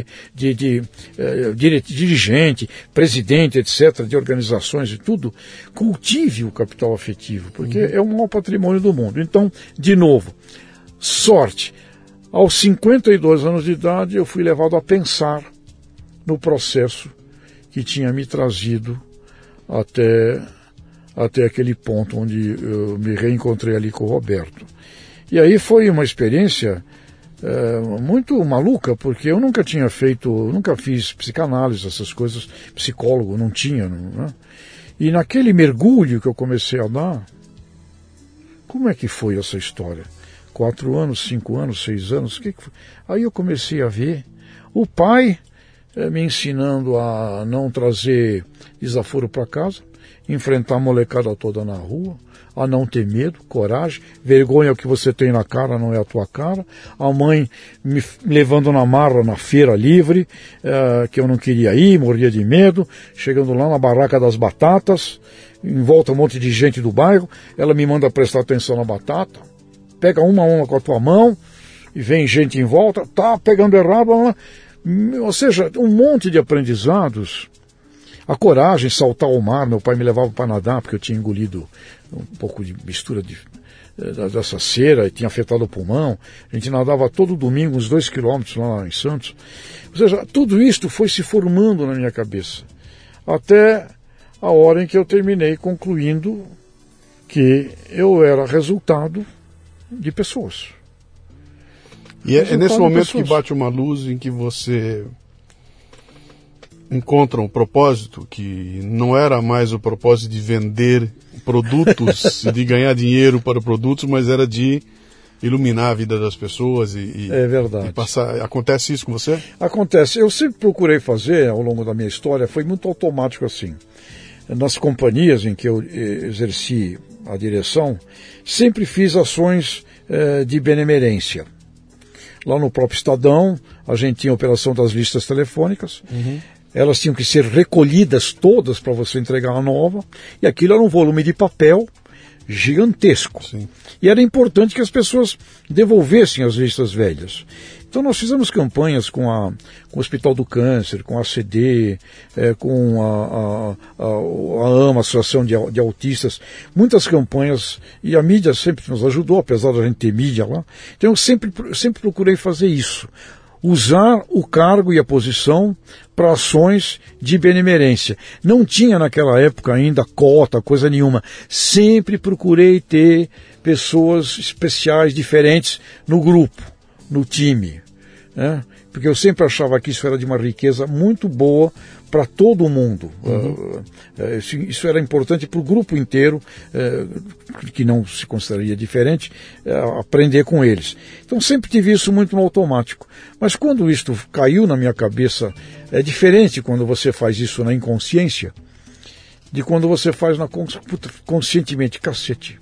dirigente, presidente, etc., de organizações e tudo, cultive o capital afetivo, porque é um maior patrimônio do mundo. Então, de novo, sorte. Aos 52 anos de idade, eu fui levado a pensar no processo que tinha me trazido até aquele ponto onde eu me reencontrei ali com o Roberto. E aí foi uma experiência muito maluca, porque eu nunca fiz psicanálise, essas coisas, psicólogo, não tinha, né? E naquele mergulho que eu comecei a dar, como é que foi essa história? 4 anos, 5 anos, 6 anos, o que foi? Aí eu comecei a ver o pai me ensinando a não trazer desaforo para casa, enfrentar a molecada toda na rua, a não ter medo, coragem, vergonha que você tem na cara não é a tua cara, a mãe me levando na marra na feira livre, que eu não queria ir, morria de medo, chegando lá na barraca das batatas, em volta um monte de gente do bairro, ela me manda prestar atenção na batata, pega uma com a tua mão, e vem gente em volta, tá pegando errado, ou seja, um monte de aprendizados. A coragem, saltar ao mar, meu pai me levava para nadar, porque eu tinha engolido um pouco de mistura dessa cera e tinha afetado o pulmão. A gente nadava todo domingo, uns 2 quilômetros lá em Santos. Ou seja, tudo isto foi se formando na minha cabeça. Até a hora em que eu terminei concluindo que eu era resultado de pessoas. E é nesse momento que bate uma luz em que você encontra um propósito que não era mais o propósito de vender produtos, de ganhar dinheiro para produtos, mas era de iluminar a vida das pessoas é verdade. E passar. Acontece isso com você? Acontece. Eu sempre procurei fazer, ao longo da minha história, foi muito automático assim. Nas companhias em que eu exerci a direção, sempre fiz ações de benemerência. Lá no próprio Estadão, a gente tinha a operação das listas telefônicas. Uhum. Elas tinham que ser recolhidas todas para você entregar a nova. E aquilo era um volume de papel gigantesco. Sim. E era importante que as pessoas devolvessem as listas velhas. Então nós fizemos campanhas com o Hospital do Câncer, com a ACD, com a AMA, Associação de Autistas, muitas campanhas, e a mídia sempre nos ajudou, apesar da gente ter mídia lá. Então eu sempre procurei fazer isso, usar o cargo e a posição para ações de benemerência. Não tinha naquela época ainda cota, coisa nenhuma. Sempre procurei ter pessoas especiais, diferentes no grupo, no time, né? Porque eu sempre achava que isso era de uma riqueza muito boa para todo mundo. Uhum. Isso era importante para o grupo inteiro, que não se consideraria diferente, aprender com eles. Então sempre tive isso muito no automático. Mas quando isto caiu na minha cabeça, é diferente quando você faz isso na inconsciência, de quando você faz conscientemente. Cacete.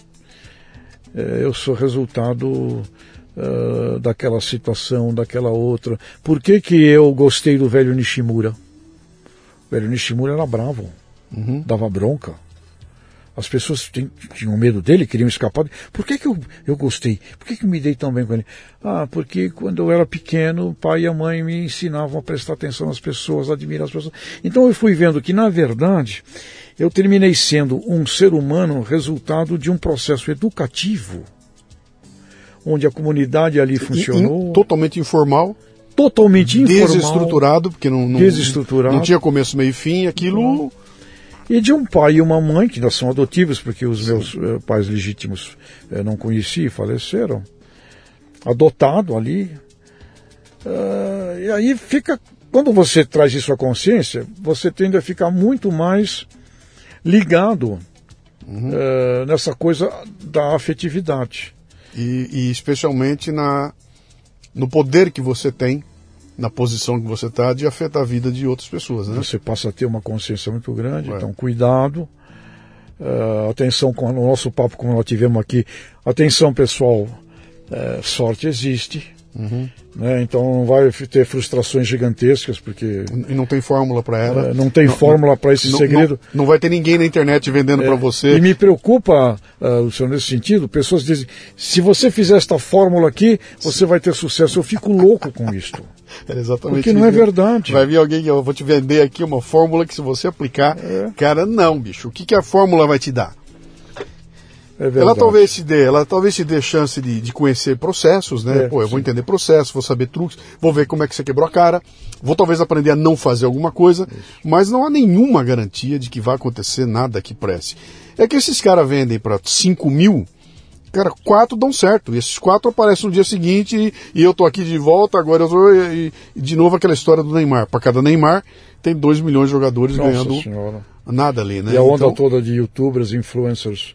Eu sou resultado daquela situação, daquela outra. Por que eu gostei do velho Nishimura? O velho Nishimura era bravo, dava bronca. As pessoas tinham medo dele, queriam escapar. Por que eu gostei? Por que eu me dei tão bem com ele? Porque quando eu era pequeno, o pai e a mãe me ensinavam a prestar atenção nas pessoas, a admirar as pessoas. Então eu fui vendo que, na verdade, eu terminei sendo um ser humano resultado de um processo educativo, onde a comunidade ali funcionou. Totalmente informal. Totalmente informal. Desestruturado, porque não tinha começo, meio e fim, aquilo... E de um pai e uma mãe, que ainda são adotivos, porque os meus pais legítimos não conheci, faleceram. Adotado ali. E aí fica... Quando você traz isso à consciência, você tende a ficar muito mais ligado nessa coisa da afetividade. E especialmente no poder que você tem, na posição que você está, de afetar a vida de outras pessoas, né? Você passa a ter uma consciência muito grande, então cuidado, atenção com o nosso papo, como nós tivemos aqui, atenção pessoal, sorte existe, né? Então não vai ter frustrações gigantescas, porque... E não tem fórmula para ela. Não tem fórmula para esse segredo. Não vai ter ninguém na internet vendendo para você. E me preocupa, Luciano, nesse sentido, pessoas dizem, se você fizer esta fórmula aqui, você vai ter sucesso. Eu fico louco com isto. É exatamente. Porque não é verdade. Vai vir alguém que eu vou te vender aqui uma fórmula que se você aplicar, cara, não, bicho. O que a fórmula vai te dar? É ela talvez te dê chance de conhecer processos, né? Eu vou entender processos, vou saber truques, vou ver como é que você quebrou a cara, vou talvez aprender a não fazer alguma coisa, mas não há nenhuma garantia de que vai acontecer nada que preste. É que esses caras vendem para 5 mil, cara, 4 dão certo, e esses 4 aparecem no dia seguinte e eu tô aqui de volta, agora eu tô, e de novo aquela história do Neymar. Para cada Neymar tem 2 milhões de jogadores ganhando nada ali, né? E a onda toda de youtubers, influencers,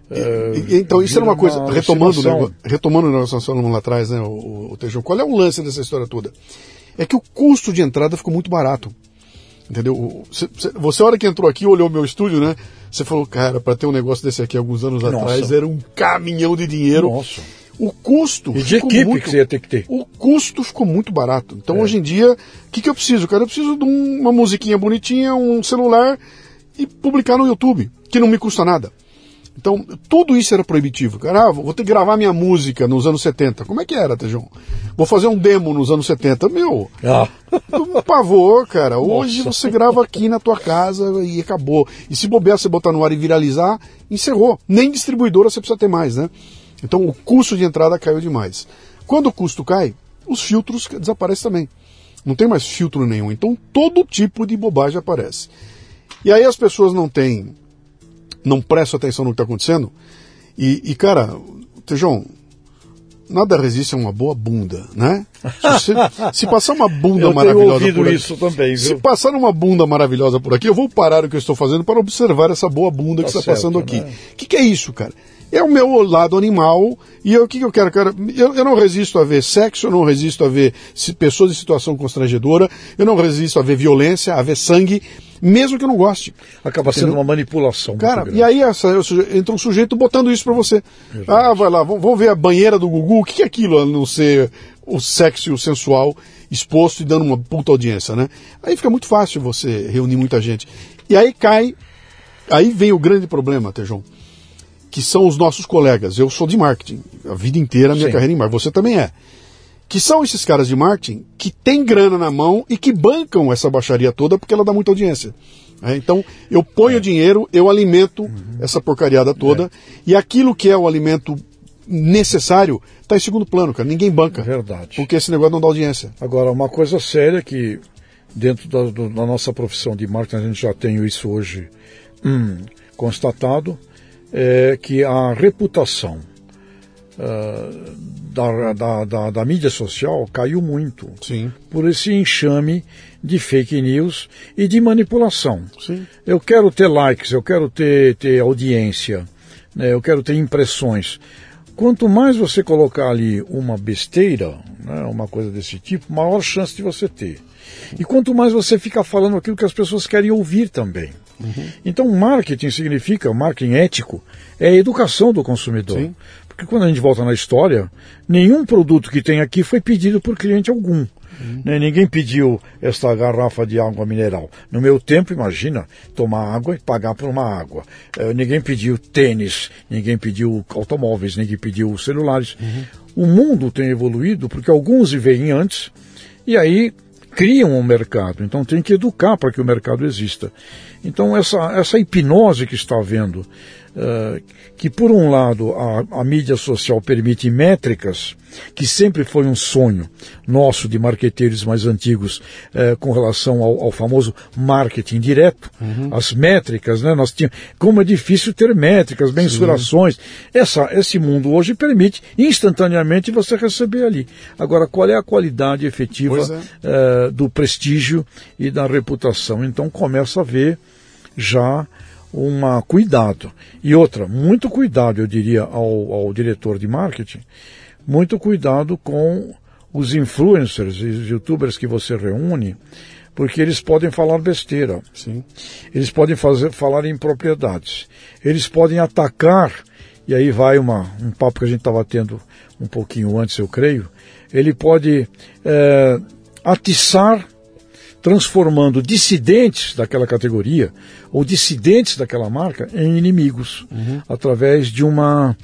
Então, isso era uma coisa, retomando o negócio falando lá atrás, né, o Tejão, qual é o lance dessa história toda? É que o custo de entrada ficou muito barato. Entendeu? Você, a hora que entrou aqui, olhou o meu estúdio, né? Você falou, cara, para ter um negócio desse aqui alguns anos atrás, era um caminhão de dinheiro. Nossa. O custo... E de equipe que você ia ter que ter. O custo ficou muito barato. Então, hoje em dia, o que eu preciso, cara? Eu preciso de uma musiquinha bonitinha, um celular e publicar no YouTube, que não me custa nada. Então, tudo isso era proibitivo. Cara, vou ter que gravar minha música nos anos 70. Como é que era, Tejão? Vou fazer um demo nos anos 70. Meu, um pavor, cara. Hoje você grava aqui na tua casa e acabou. E se bobear, você botar no ar e viralizar, encerrou. Nem distribuidora você precisa ter mais, né? Então, o custo de entrada caiu demais. Quando o custo cai, os filtros desaparecem também. Não tem mais filtro nenhum. Então, todo tipo de bobagem aparece. E aí as pessoas não prestam atenção no que está acontecendo. E cara, Tejão, nada resiste a uma boa bunda, né? Se passar uma bunda maravilhosa por aqui, isso também, viu? Se passar uma bunda maravilhosa por aqui, eu vou parar o que eu estou fazendo para observar essa boa bunda que está passando aqui. Né? O que é isso, cara? É o meu lado animal. E o que eu quero, cara? Eu não resisto a ver sexo, eu não resisto a ver pessoas em situação constrangedora, eu não resisto a ver violência, a ver sangue, mesmo que eu não goste. Acaba sendo uma manipulação. Cara, e aí entra um sujeito botando isso pra você. Verdade. Vai lá, vamos ver a banheira do Gugu. O que é aquilo, a não ser o sexo e o sensual exposto e dando uma puta audiência, né? Aí fica muito fácil você reunir muita gente. E aí aí vem o grande problema, Tejão, que são os nossos colegas. Eu sou de marketing, a vida inteira a minha carreira em marketing, você também é. Que são esses caras de marketing que têm grana na mão e que bancam essa baixaria toda porque ela dá muita audiência. Então, eu ponho dinheiro, eu alimento essa porcariada toda, e aquilo que é o alimento necessário está em segundo plano, cara. Ninguém banca. Verdade. Porque esse negócio não dá audiência. Agora, uma coisa séria que dentro da nossa profissão de marketing, a gente já tem isso hoje constatado, é que a reputação da mídia social caiu muito. Sim. Por esse enxame de fake news e de manipulação. Sim. Eu quero ter likes, eu quero ter audiência, né, eu quero ter impressões. Quanto mais você colocar ali uma besteira, né, uma coisa desse tipo, maior chance de você ter. E quanto mais você fica falando aquilo que as pessoas querem ouvir também. Então, marketing significa, marketing ético, é a educação do consumidor. Sim. Porque quando a gente volta na história, nenhum produto que tem aqui foi pedido por cliente algum. Né? Ninguém pediu esta garrafa de água mineral. No meu tempo, imagina, tomar água e pagar por uma água. Ninguém pediu tênis, ninguém pediu automóveis, ninguém pediu celulares. O mundo tem evoluído porque alguns vêm antes e aí criam um mercado. Então tem que educar para que o mercado exista. Então essa hipnose que está havendo, que por um lado a mídia social permite métricas, que sempre foi um sonho nosso de marqueteiros mais antigos com relação ao famoso marketing direto, as métricas, né? Como é difícil ter métricas, mensurações. Esse mundo hoje permite instantaneamente você receber ali. Agora, qual é a qualidade efetiva do prestígio e da reputação? Então começa a ver já cuidado. E outra, muito cuidado, eu diria, ao diretor de marketing, muito cuidado com os influencers e os youtubers que você reúne, porque eles podem falar besteira. Sim. Eles podem falar impropriedades. Eles podem atacar, e aí vai um papo que a gente estava tendo um pouquinho antes, eu creio, ele pode atiçar, transformando dissidentes daquela categoria ou dissidentes daquela marca em inimigos, através de uma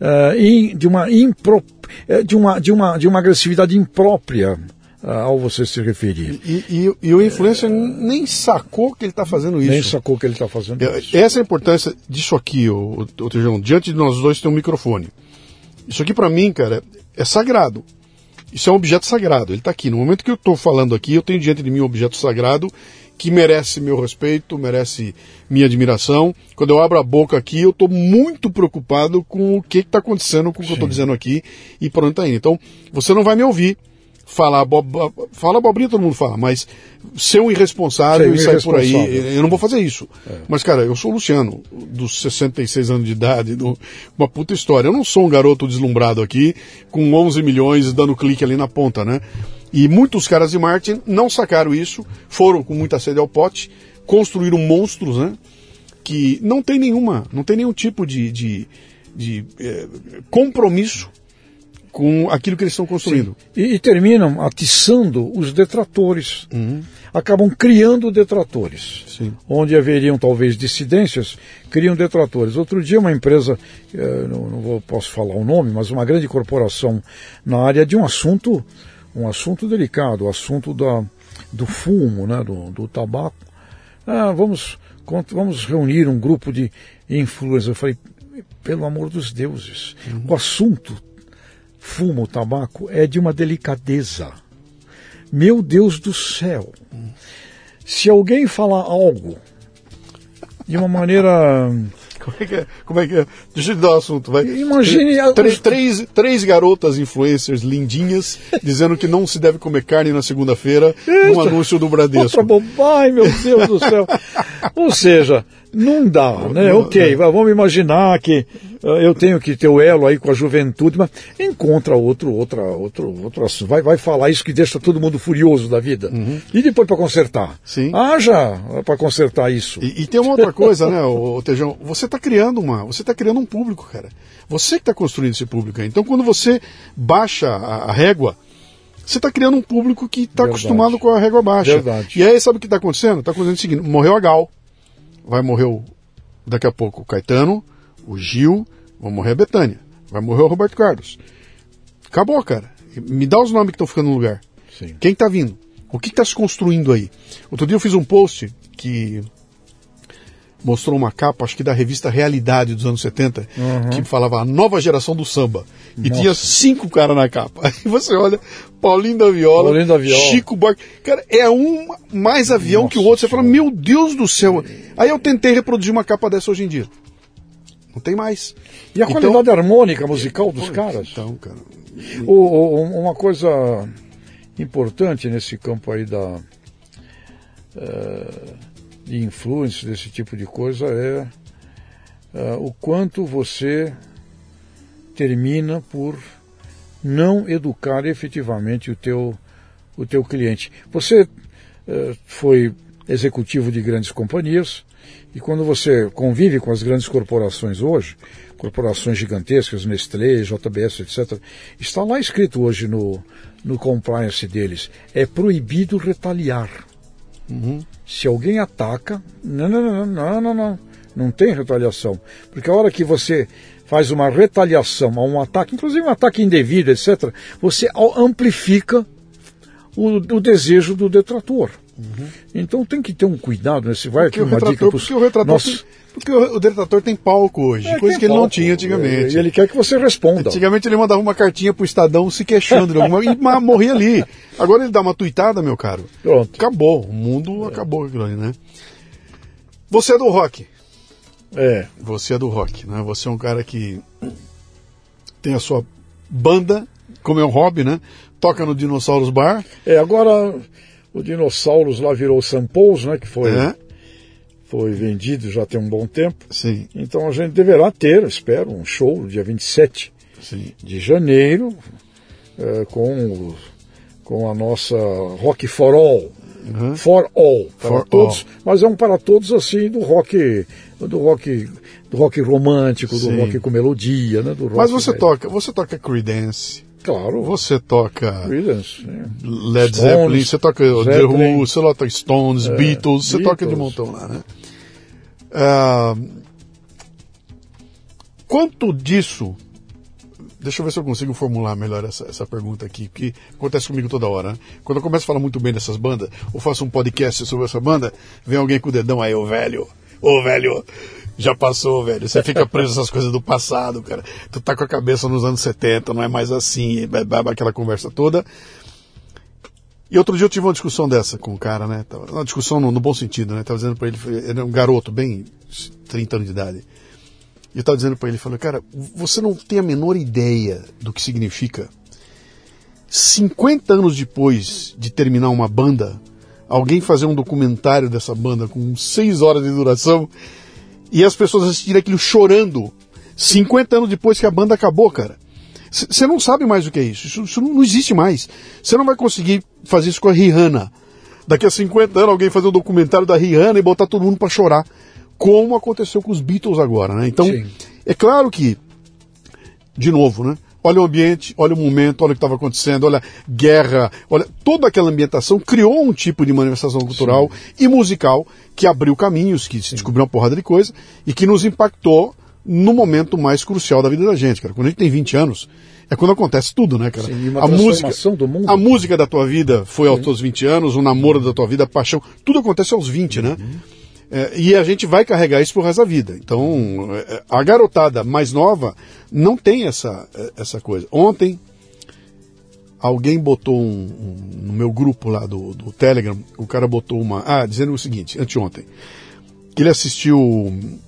agressividade imprópria ao você se referir. E o influencer nem sacou que ele está fazendo isso. Nem sacou que ele está fazendo isso. Essa é a importância disso aqui, Tejão. Diante de nós dois tem um microfone. Isso aqui para mim, cara, é sagrado. Isso é um objeto sagrado, ele está aqui. No momento que eu estou falando aqui, eu tenho diante de mim um objeto sagrado que merece meu respeito, merece minha admiração. Quando eu abro a boca aqui, eu estou muito preocupado com o que está acontecendo com o que eu estou dizendo aqui e por onde está indo. Então, você não vai me ouvir falar abobrinha todo mundo fala, mas ser um irresponsável e sair por aí, eu não vou fazer isso. Mas, cara, eu sou o Luciano, dos 66 anos de idade, uma puta história. Eu não sou um garoto deslumbrado aqui, com 11 milhões dando clique ali na ponta, né? E muitos caras de marketing não sacaram isso, foram com muita sede ao pote, construíram monstros, né? Que não tem nenhum tipo de compromisso com aquilo que eles estão construindo. E terminam atiçando os detratores. Acabam criando detratores. Sim. Onde haveriam talvez dissidências, criam detratores. Outro dia uma empresa, posso falar o nome, mas uma grande corporação na área de um assunto delicado, o assunto do fumo, né, do tabaco. Vamos reunir um grupo de influencers. Eu falei, pelo amor dos deuses, o assunto fumo, tabaco, é de uma delicadeza. Meu Deus do céu. Se alguém falar algo de uma maneira... Como é que é? Deixa eu te dar o assunto, vai. Imagine... Três garotas influencers lindinhas dizendo que não se deve comer carne na segunda-feira num anúncio do Bradesco. Outra bobagem, meu Deus do céu. Ou seja, não dá, né? Ok, vamos imaginar que eu tenho que ter o elo aí com a juventude, mas encontra outro assunto. Vai falar isso que deixa todo mundo furioso da vida. E depois para consertar? Sim. Haja para consertar isso. E tem uma outra coisa, né, Tejão? Você está criando um público, cara. Você que está construindo esse público aí. Então, quando você baixa a régua, você está criando um público que está acostumado com a régua baixa. Verdade. E aí, sabe o que está acontecendo? Está acontecendo o seguinte: morreu a Gal, vai morrer daqui a pouco o Caetano, o Gil, vai morrer a Bethânia, vai morrer o Roberto Carlos. Acabou, cara. Me dá os nomes que estão ficando no lugar. Sim. Quem está vindo? O que está se construindo aí? Outro dia eu fiz um post que mostrou uma capa, acho que da revista Realidade dos anos 70, que falava a nova geração do samba. E tinha 5 caras na capa. Aí você olha, Paulinho da Viola, Chico Buarque. Cara, é um mais avião que o outro. Você fala, meu Deus do céu. Aí eu tentei reproduzir uma capa dessa hoje em dia. Não tem mais. E a qualidade harmônica musical dos caras? Então, cara. Uma coisa importante nesse campo aí de influência, desse tipo de coisa, é o quanto você termina por não educar efetivamente o teu cliente. Você foi executivo de grandes companhias, e quando você convive com as grandes corporações hoje, corporações gigantescas, Nestlé, JBS, etc., está lá escrito hoje no compliance deles, é proibido retaliar. Se alguém ataca, não tem retaliação. Porque a hora que você faz uma retaliação a um ataque, inclusive um ataque indevido, etc., você amplifica o desejo do detrator. Então tem que ter um cuidado, né? Se vai aqui uma dica porque o detrator tem palco hoje, coisa que ele não tinha antigamente. E ele quer que você responda. Antigamente ele mandava uma cartinha pro Estadão se queixando de alguma e morria ali. Agora ele dá uma tuitada, meu caro. Pronto. Acabou, o mundo acabou aquilo ali, né? Você é do rock. Você é do rock, né? Você é um cara que tem a sua banda, como é um hobby, né? Toca no Dinossauros Bar. Agora o Dinossauros lá virou Sampous, né? Que foi vendido já tem um bom tempo. Sim. Então a gente deverá ter, espero, um show no dia 27 de janeiro com a nossa Rock for All. For all, para todos, mas é um para todos assim do rock romântico, do rock com melodia, né? Do rock. Mas você toca Creedence. Claro. Você toca Creedence, Led Zeppelin, você toca The Who, você toca Stones, Beatles, você toca de montão lá, né? Quanto disso... Deixa eu ver se eu consigo formular melhor essa pergunta aqui, que acontece comigo toda hora, né? Quando eu começo a falar muito bem dessas bandas, ou faço um podcast sobre essa banda, vem alguém com o dedão aí, ô velho, já passou, velho. Você fica preso nessas coisas do passado, cara. Tu tá com a cabeça nos anos 70, não é mais assim, aquela conversa toda. E outro dia eu tive uma discussão dessa com um cara, né? Uma discussão no bom sentido, né? Tava dizendo pra ele, ele é um garoto, bem 30 anos de idade. E eu estava dizendo para ele, falei, cara, você não tem a menor ideia do que significa 50 anos depois de terminar uma banda, alguém fazer um documentário dessa banda com 6 horas de duração e as pessoas assistirem aquilo chorando 50 anos depois que a banda acabou, cara. Você não sabe mais o que é isso. Isso não existe mais. Você não vai conseguir fazer isso com a Rihanna. Daqui a 50 anos alguém fazer um documentário da Rihanna e botar todo mundo para chorar. Como aconteceu com os Beatles agora, né? Então, sim, é claro que, de novo, né? Olha o ambiente, olha o momento, olha o que estava acontecendo, olha a guerra, olha toda aquela ambientação criou um tipo de manifestação cultural, sim, e musical que abriu caminhos, que se descobriu uma porrada de coisa e que nos impactou no momento mais crucial da vida da gente, cara. Quando a gente tem 20 anos, é quando acontece tudo, né, cara? Sim, a música do mundo. A música da tua vida foi aos teus 20 anos, o namoro da tua vida, a paixão, tudo acontece aos 20, né? E a gente vai carregar isso pro resto da vida. Então, a garotada mais nova não tem essa coisa. Ontem, alguém botou no meu grupo lá do Telegram, o cara botou dizendo o seguinte, anteontem, que ele assistiu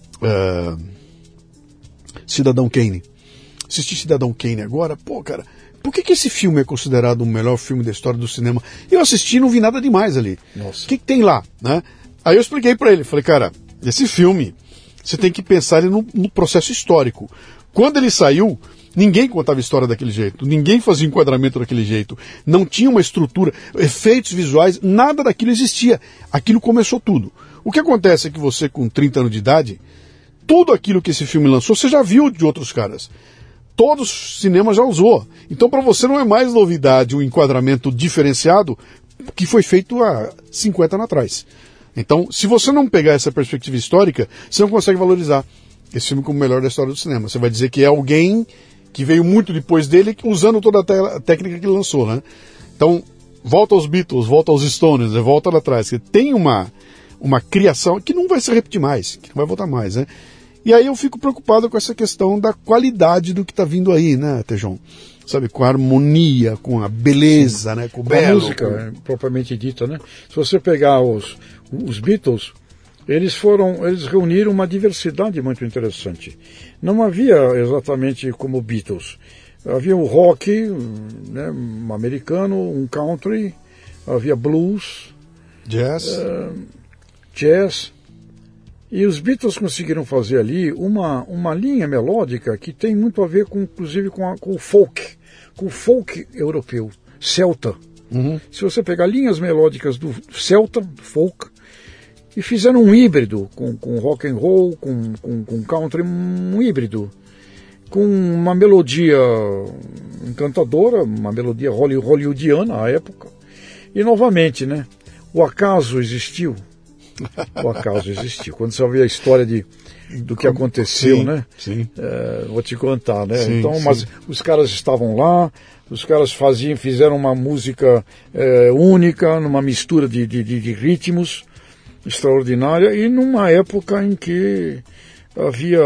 Cidadão Kane. Assisti Cidadão Kane agora, pô, cara, por que esse filme é considerado o melhor filme da história do cinema? Eu assisti e não vi nada demais ali. Nossa. O que tem lá, né? Aí eu expliquei pra ele, falei, cara, esse filme, você tem que pensar ele no processo histórico. Quando ele saiu, ninguém contava história daquele jeito, ninguém fazia enquadramento daquele jeito, não tinha uma estrutura, efeitos visuais, nada daquilo existia. Aquilo começou tudo. O que acontece é que você, com 30 anos de idade, tudo aquilo que esse filme lançou, você já viu de outros caras. Todos os cinemas já usou. Então, para você não é mais novidade um enquadramento diferenciado que foi feito há 50 anos atrás. Então, se você não pegar essa perspectiva histórica, você não consegue valorizar esse filme como o melhor da história do cinema. Você vai dizer que é alguém que veio muito depois dele, usando toda a técnica que ele lançou, né? Então, volta aos Beatles, volta aos Stones, volta lá atrás. Tem uma criação que não vai se repetir mais, que não vai voltar mais, né? E aí eu fico preocupado com essa questão da qualidade do que está vindo aí, né, Tejon? Sabe, com a harmonia, com a beleza, sim, né, com o belo. A música, propriamente dita, né? Se você pegar os Beatles, eles reuniram uma diversidade muito interessante. Não havia exatamente como Beatles. Havia o rock, né, um americano, um country, havia blues, jazz. E os Beatles conseguiram fazer ali uma linha melódica que tem muito a ver inclusive com o folk europeu, celta. Uhum. Se você pegar linhas melódicas do celta, do folk, e fizeram um híbrido com rock and roll, com country, um híbrido, com uma melodia encantadora, uma melodia hollywoodiana à época. E novamente, né, o acaso existiu. O acaso existiu. Quando você ouvir a história do que aconteceu, sim, né? Sim. Vou te contar, né? Sim, então, sim. Mas os caras estavam lá, os caras fizeram uma música única, numa mistura de ritmos extraordinária, e numa época em que havia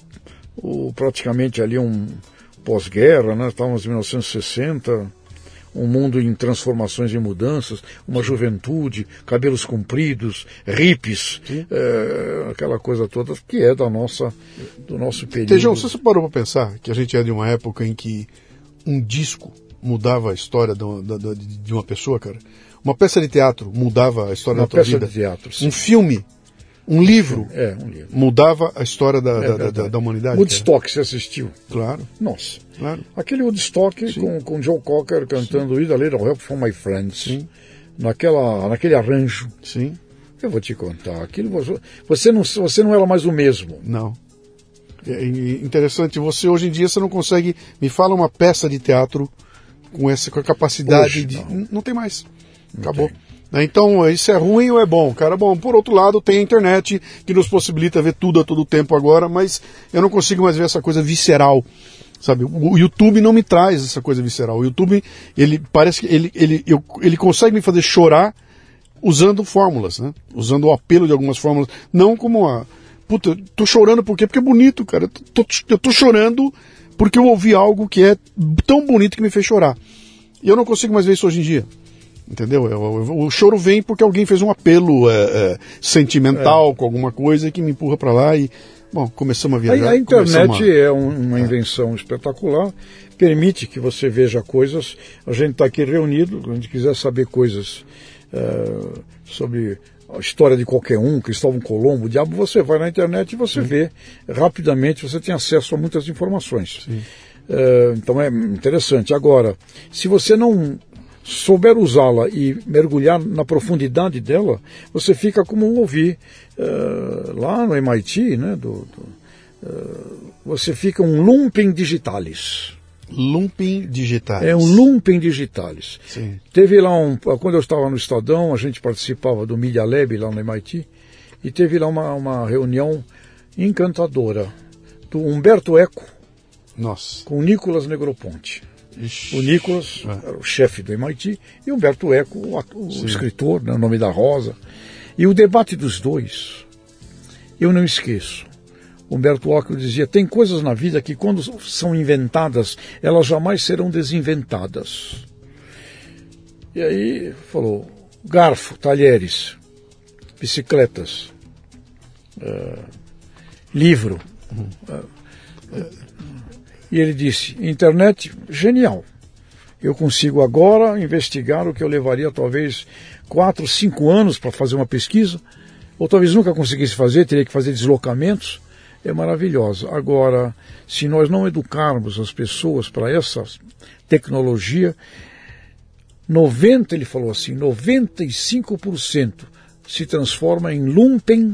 praticamente ali um pós-guerra, né? Estávamos em 1960, um mundo em transformações e mudanças, uma juventude, cabelos compridos, hippies, aquela coisa toda que é do nosso período. Tejão, você parou para pensar que a gente é de uma época em que um disco mudava a história de uma pessoa, cara? Uma peça de teatro mudava a história da tua vida. Uma peça de teatro, sim. Um filme, um livro, um livro, mudava a história da humanidade. Woodstock, você assistiu? Claro. Nossa. Claro. Aquele Woodstock com Joe Cocker cantando Ida Little Help from My Friends. Sim. Naquele arranjo. Sim. Eu vou te contar. Aquilo você não era mais o mesmo. Não. É interessante. Você hoje em dia você não consegue. Me fala uma peça de teatro com a capacidade hoje, de. Não tem mais. Acabou. Então, isso é ruim ou é bom? Cara, bom, por outro lado, tem a internet que nos possibilita ver tudo a todo tempo agora, mas eu não consigo mais ver essa coisa visceral, sabe? O YouTube não me traz essa coisa visceral. O YouTube, ele parece que ele consegue me fazer chorar usando fórmulas, né? Usando o apelo de algumas fórmulas, não como puta, eu tô chorando por quê? Porque é bonito, cara. Eu tô chorando porque eu ouvi algo que é tão bonito que me fez chorar. E eu não consigo mais ver isso hoje em dia. Entendeu? O choro vem porque alguém fez um apelo sentimental com alguma coisa que me empurra para lá e, bom, começamos a viajar. A internet é uma invenção espetacular, permite que você veja coisas. A gente está aqui reunido, se a gente quiser saber coisas sobre a história de qualquer um, Cristóvão Colombo, o diabo, você vai na internet e você vê rapidamente, você tem acesso a muitas informações. Então é interessante. Agora, se você não souber usá-la e mergulhar na profundidade dela, você fica como ouvir lá no MIT, né, você fica um lumpen digitalis. Lumpen digitalis. É um lumpen digitalis. Sim. Teve lá quando eu estava no Estadão, a gente participava do Media Lab lá no MIT, e teve lá uma reunião encantadora do Humberto Eco com o Nicolas Negroponte. Ixi. O Nicolas era o chefe do MIT e o Humberto Eco, o escritor, né, O Nome da Rosa. E o debate dos dois, eu não esqueço. Humberto Eco dizia, tem coisas na vida que quando são inventadas, elas jamais serão desinventadas. E aí falou, garfo, talheres, bicicletas, livro. E ele disse, internet, genial. Eu consigo agora investigar o que eu levaria talvez 4, 5 anos para fazer uma pesquisa, ou talvez nunca conseguisse fazer, teria que fazer deslocamentos. É maravilhosa. Agora, se nós não educarmos as pessoas para essa tecnologia, ele falou assim, 95% se transforma em lumpen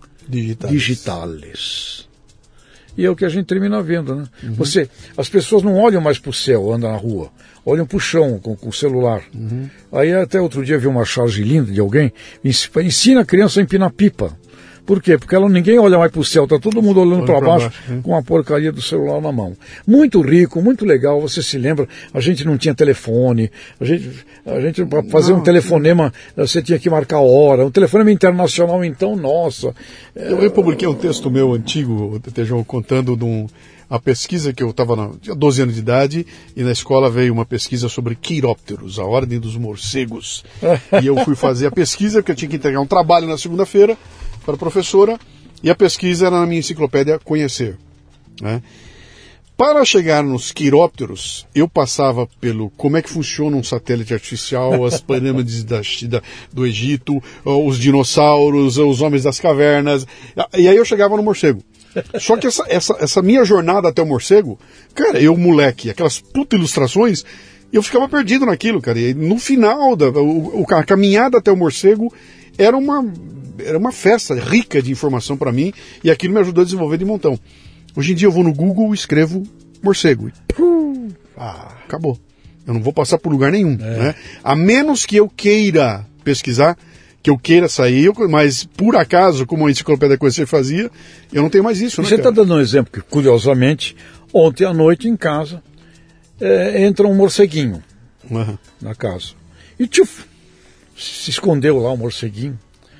digitalis. E é o que a gente termina vendo, né? As pessoas não olham mais para o céu, andam na rua, olham para o chão com o celular. Aí até outro dia vi uma charge linda de alguém, ensina a criança a empinar pipa. Por quê? Porque ninguém olha mais para o céu, está todo mundo olhando para baixo com a porcaria do celular na mão. Muito rico, muito legal, você se lembra, a gente não tinha telefone, a gente para fazer um telefonema, você tinha que marcar a hora, um telefonema internacional então, nossa. Eu publiquei um texto meu antigo, Tejão, contando a pesquisa que eu tinha 12 anos de idade, e na escola veio uma pesquisa sobre quirópteros, a ordem dos morcegos. E eu fui fazer a pesquisa, porque eu tinha que entregar um trabalho na segunda-feira para a professora, e a pesquisa era na minha enciclopédia Conhecer. Né? Para chegar nos quirópteros, eu passava pelo como é que funciona um satélite artificial, as pirâmides do Egito, os dinossauros, os homens das cavernas, e aí eu chegava no morcego. Só que essa minha jornada até o morcego, cara, eu moleque, aquelas puta ilustrações, eu ficava perdido naquilo, cara, e no final, a caminhada até o morcego era uma festa rica de informação para mim, e aquilo me ajudou a desenvolver de montão. Hoje em dia eu vou no Google e escrevo morcego. E, acabou. Eu não vou passar por lugar nenhum. Né? A menos que eu queira pesquisar, que eu queira sair, mas por acaso, como a Enciclopédia Conhecer fazia, eu não tenho mais isso. Você está dando um exemplo que, curiosamente, ontem à noite em casa, entra um morceguinho na casa. E se escondeu lá o morceguinho.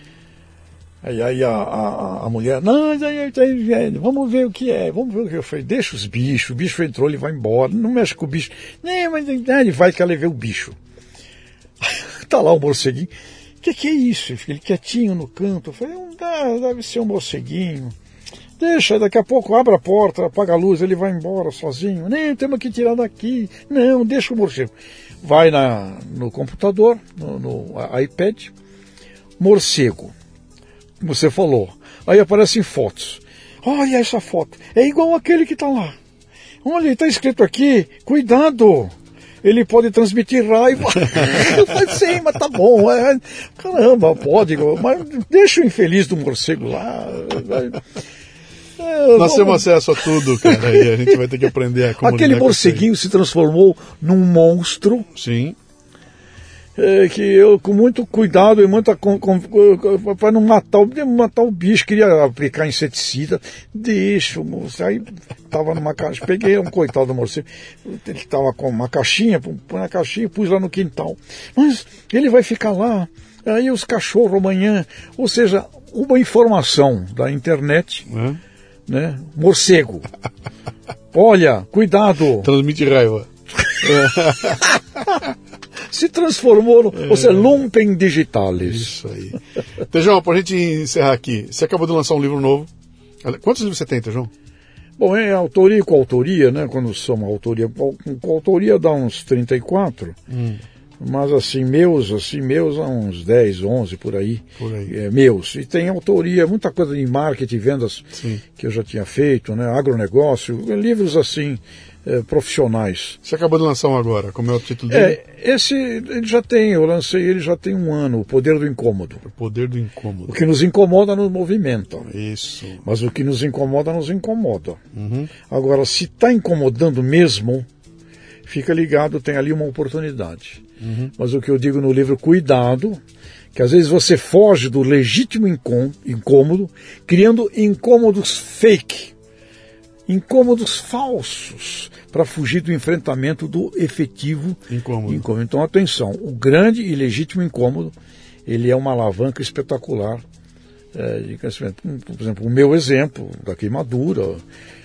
Aí a mulher, não, vamos ver o que é, vamos ver o que é. Eu falei, deixa os bichos, o bicho entrou, ele vai embora, não mexe com o bicho. Não, mas ele vai que ela vê o bicho. Tá lá o morceguinho. O que é isso? Ele quietinho no canto. Eu falei, deve ser um morceguinho. Deixa, daqui a pouco abre a porta, apaga a luz, ele vai embora sozinho. Não, temos que tirar daqui. Não, deixa o morcego. Vai no computador, no iPad, morcego. Você falou. Aí aparecem fotos. Olha essa foto. É igual aquele que está lá. Olha, está escrito aqui, cuidado. Ele pode transmitir raiva. Eu falei, sim, mas tá bom. Caramba, pode. Mas deixa o infeliz do morcego lá. Nós temos acesso a tudo, cara. E a gente vai ter que aprender a comunicar. Aquele morceguinho se transformou num monstro. Sim. Que eu, com muito cuidado e muita para não matar o bicho, queria aplicar inseticida, deixa o morcego. Aí estava numa caixa, peguei um coitado do morcego, ele estava com uma caixinha, põe na caixinha e pus lá no quintal. Mas ele vai ficar lá, aí os cachorros amanhã, ou seja, uma informação da internet, né? Morcego. Olha, cuidado. Transmite raiva. Se transformou ou seja, lumpen digitalis. Isso aí. Tejão, para a gente encerrar aqui, você acabou de lançar um livro novo. Quantos livros você tem, Tejão? Bom, é autoria e coautoria, né? Quando soma autoria, coautoria dá uns 34, mas assim, meus há uns 10, 11 por aí. Meus. E tem autoria, muita coisa de marketing e vendas que eu já tinha feito, né? Agronegócio, livros assim, profissionais. Você acabou de lançar um agora, como é o título dele? Esse eu lancei ele já tem um ano, O Poder do Incômodo. O Poder do Incômodo. O que nos incomoda nos movimenta. Isso. Mas o que nos incomoda. Agora, se está incomodando mesmo, fica ligado, tem ali uma oportunidade. Mas o que eu digo no livro, cuidado, que às vezes você foge do legítimo incômodo, criando incômodos fake, incômodos falsos, para fugir do enfrentamento do efetivo incômodo. Então, atenção, o grande e legítimo incômodo, ele é uma alavanca espetacular de crescimento. Por exemplo, o meu exemplo da queimadura,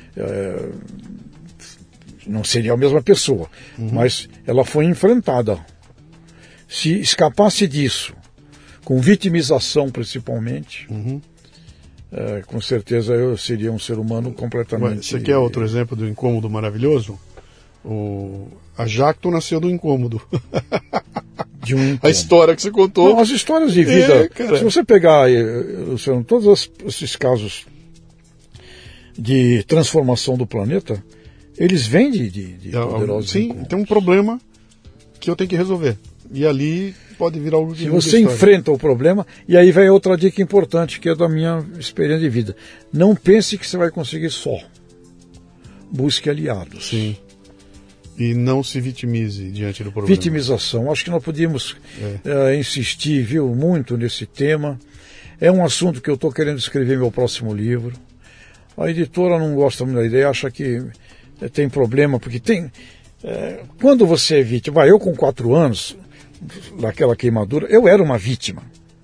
não seria a mesma pessoa, mas ela foi enfrentada. Se escapasse disso, com vitimização principalmente, com certeza eu seria um ser humano completamente... Você quer outro exemplo do incômodo maravilhoso? A Jacto nasceu do incômodo. De um incômodo. A história que você contou. Não, as histórias de vida, se você pegar, Luciano, todos esses casos de transformação do planeta, eles vêm de poderosos incômodos. Tem um problema que eu tenho que resolver. E ali pode vir algo que... Se você enfrenta o problema, e aí vem outra dica importante, que é da minha experiência de vida. Não pense que você vai conseguir só. Busque aliados. Sim. E não se vitimize diante do problema. Vitimização. Acho que nós podíamos insistir, muito nesse tema. É um assunto que eu estou querendo escrever meu próximo livro. A editora não gosta muito da ideia, acha que tem problema, porque tem... quando você é vítima... eu com 4 anos, daquela queimadura, eu era uma vítima.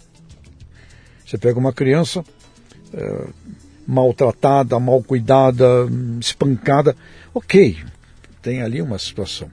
Você pega uma criança maltratada, mal cuidada, espancada, ok, tem ali uma situação.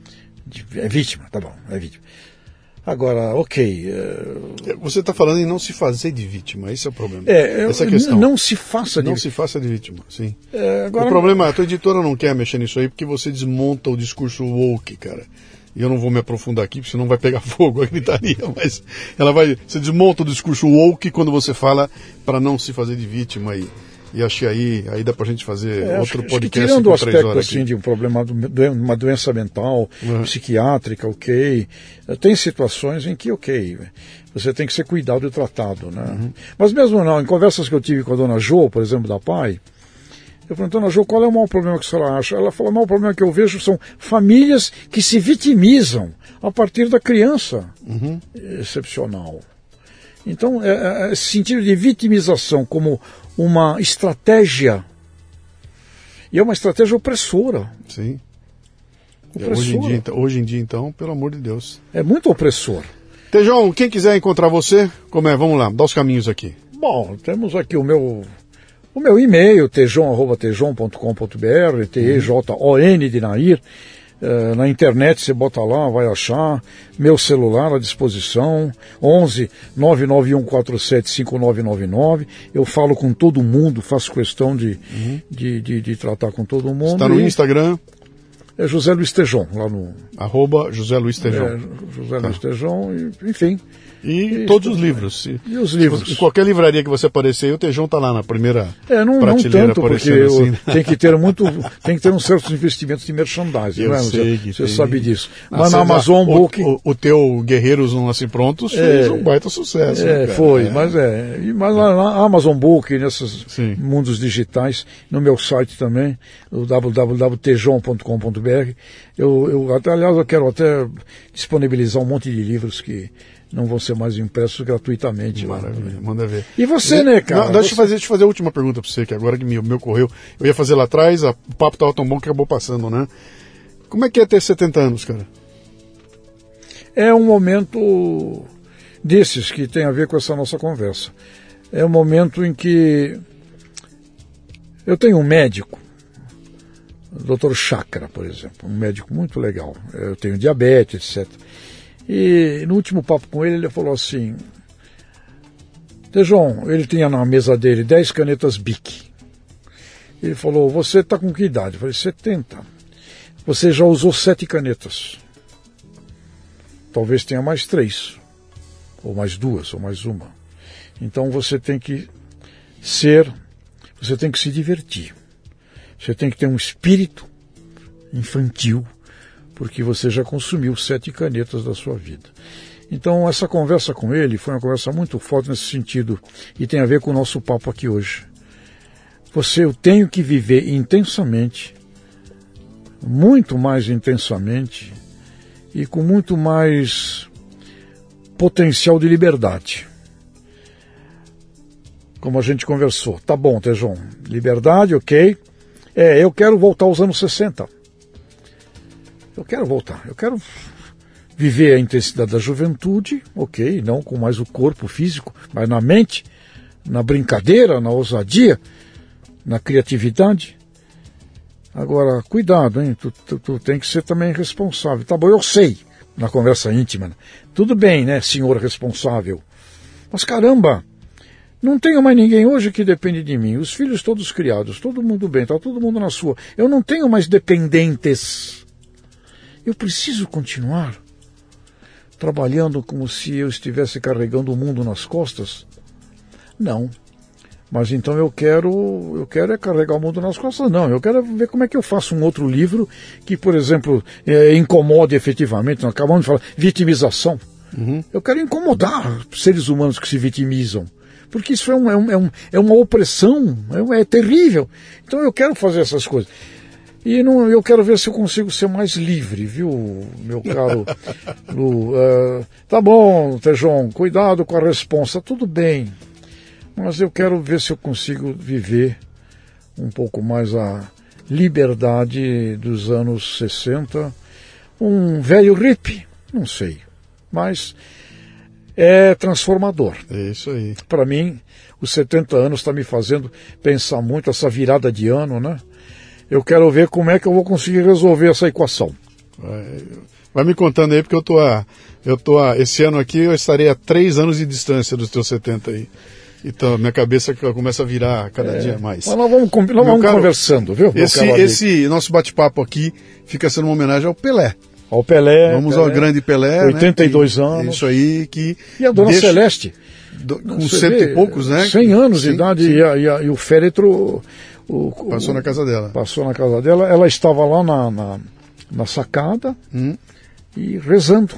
É vítima, tá bom, é vítima. Agora, ok... Você está falando em não se fazer de vítima, esse é o problema. Essa é a questão. Não se faça de vítima. Não se faça de vítima, sim. Agora, o problema é, a tua editora não quer mexer nisso aí porque você desmonta o discurso woke, cara. E eu não vou me aprofundar aqui, porque senão vai pegar fogo a gritaria, mas você desmonta o discurso woke quando você fala para não se fazer de vítima e achei aí dá pra gente fazer outro podcast. Tirando o aspecto assim, de um problema, uma doença mental, psiquiátrica, ok. Tem situações em que, ok, você tem que ser cuidado e tratado, né? Mas mesmo não, em conversas que eu tive com a dona Jo, por exemplo, da PAI, eu perguntei, dona Jo, qual é o maior problema que a senhora acha? Ela falou, o maior problema que eu vejo são famílias que se vitimizam a partir da criança excepcional. Então, esse sentido de vitimização como uma estratégia, e é uma estratégia opressora. Sim. Opressora. Hoje em dia, então, pelo amor de Deus. É muito opressor. Tejão, quem quiser encontrar você, como é? Vamos lá, dá os caminhos aqui. Bom, temos aqui o meu e-mail, tejon@tejon.com.br, Tejon de Nair. Na internet você bota lá, vai achar. Meu celular à disposição, 11 99147 5999. Eu falo com todo mundo, faço questão de tratar com todo mundo. Está no Instagram? É José Luiz Tejon, lá no... @José Luiz Tejon. José Luiz Tejon, enfim. E todos os livros. E os livros. Em qualquer livraria que você aparecer, o Tejon está lá na primeira prateleira. Não tanto, porque assim. tem que ter uns certos investimentos de merchandising. Eu não é? sei Você sabe disso. Mas na Amazon Book... O teu Guerreiros Não Nascem Prontos fez um baita sucesso. Foi, mas na Amazon Book, nesses mundos digitais, no meu site também, o www.tejon.com.br, aliás, eu quero até disponibilizar um monte de livros que não vão ser mais impressos gratuitamente. Maravilha, manda ver. E você, né, cara? Deixa eu te fazer a última pergunta para você, que agora que me ocorreu. Eu ia fazer lá atrás, o papo estava tão bom que acabou passando, né? Como é que é ter 70 anos, cara? É um momento desses que tem a ver com essa nossa conversa. É um momento em que eu tenho um médico, o Dr. Chakra, por exemplo, um médico muito legal. Eu tenho diabetes, etc. E no último papo com ele falou assim, Tejon, ele tinha na mesa dele 10 canetas Bic. Ele falou, você está com que idade? Eu falei, 70. Você já usou 7 canetas. Talvez tenha mais 3, ou mais 2, ou mais 1. Então você tem que se divertir. Você tem que ter um espírito infantil, porque você já consumiu 7 canetas da sua vida. Então essa conversa com ele foi uma conversa muito forte nesse sentido, e tem a ver com o nosso papo aqui hoje. Eu tenho que viver intensamente, muito mais intensamente, e com muito mais potencial de liberdade. Como a gente conversou. Tá bom, Tejon, liberdade, ok. Eu quero voltar aos anos 60. Eu quero voltar. Eu quero viver a intensidade da juventude, ok, não com mais o corpo físico, mas na mente, na brincadeira, na ousadia, na criatividade. Agora, cuidado, hein? Tu tem que ser também responsável. Tá bom, eu sei, na conversa íntima. Né? Tudo bem, né, senhor responsável? Mas caramba, não tenho mais ninguém hoje que depende de mim. Os filhos todos criados, todo mundo bem, tá todo mundo na sua. Eu não tenho mais dependentes. Eu preciso continuar trabalhando como se eu estivesse carregando o mundo nas costas? Não. Mas então eu quero carregar o mundo nas costas? Não, eu quero ver como é que eu faço um outro livro que, por exemplo, incomode efetivamente. Nós acabamos de falar, vitimização. Uhum. Eu quero incomodar seres humanos que se vitimizam. Porque isso é uma opressão, é terrível. Então eu quero fazer essas coisas. E eu quero ver se eu consigo ser mais livre, viu, meu caro Lu? Tá bom, Tejon, cuidado com a responsa, tudo bem. Mas eu quero ver se eu consigo viver um pouco mais a liberdade dos anos 60. Um velho hippie, não sei, mas é transformador. É isso aí. Para mim, os 70 anos está me fazendo pensar muito essa virada de ano, né? Eu quero ver como é que eu vou conseguir resolver essa equação. Vai me contando aí, porque esse ano aqui eu estarei a 3 anos de distância dos teus 70 aí. Então, minha cabeça começa a virar cada dia mais. Mas nós vamos conversando, viu? Esse nosso bate-papo aqui fica sendo uma homenagem ao Pelé. Ao Pelé. Vamos ao grande Pelé. 82 anos. Isso aí que... E a Dona Celeste. Com 100 e poucos, né? 100 anos de idade e o féretro... Passou na casa dela. Passou na casa dela. Ela estava lá na sacada e rezando.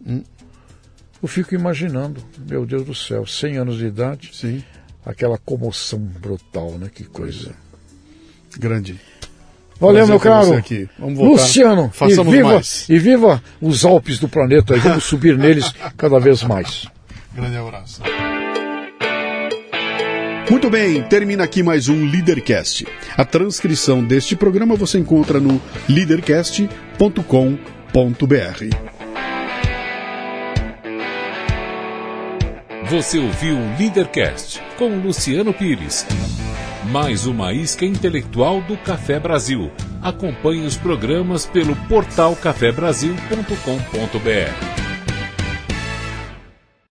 Eu fico imaginando, meu Deus do céu, 100 anos de idade, sim, aquela comoção brutal, né? Que coisa. Grande. Valeu, meu caro. Vamos voltar. Luciano, e viva os Alpes do planeta, e vamos subir neles cada vez mais. Grande abraço. Muito bem, termina aqui mais um Leadercast. A transcrição deste programa você encontra no leadercast.com.br. Você ouviu o Leadercast com Luciano Pires. Mais uma isca intelectual do Café Brasil. Acompanhe os programas pelo portal cafebrasil.com.br.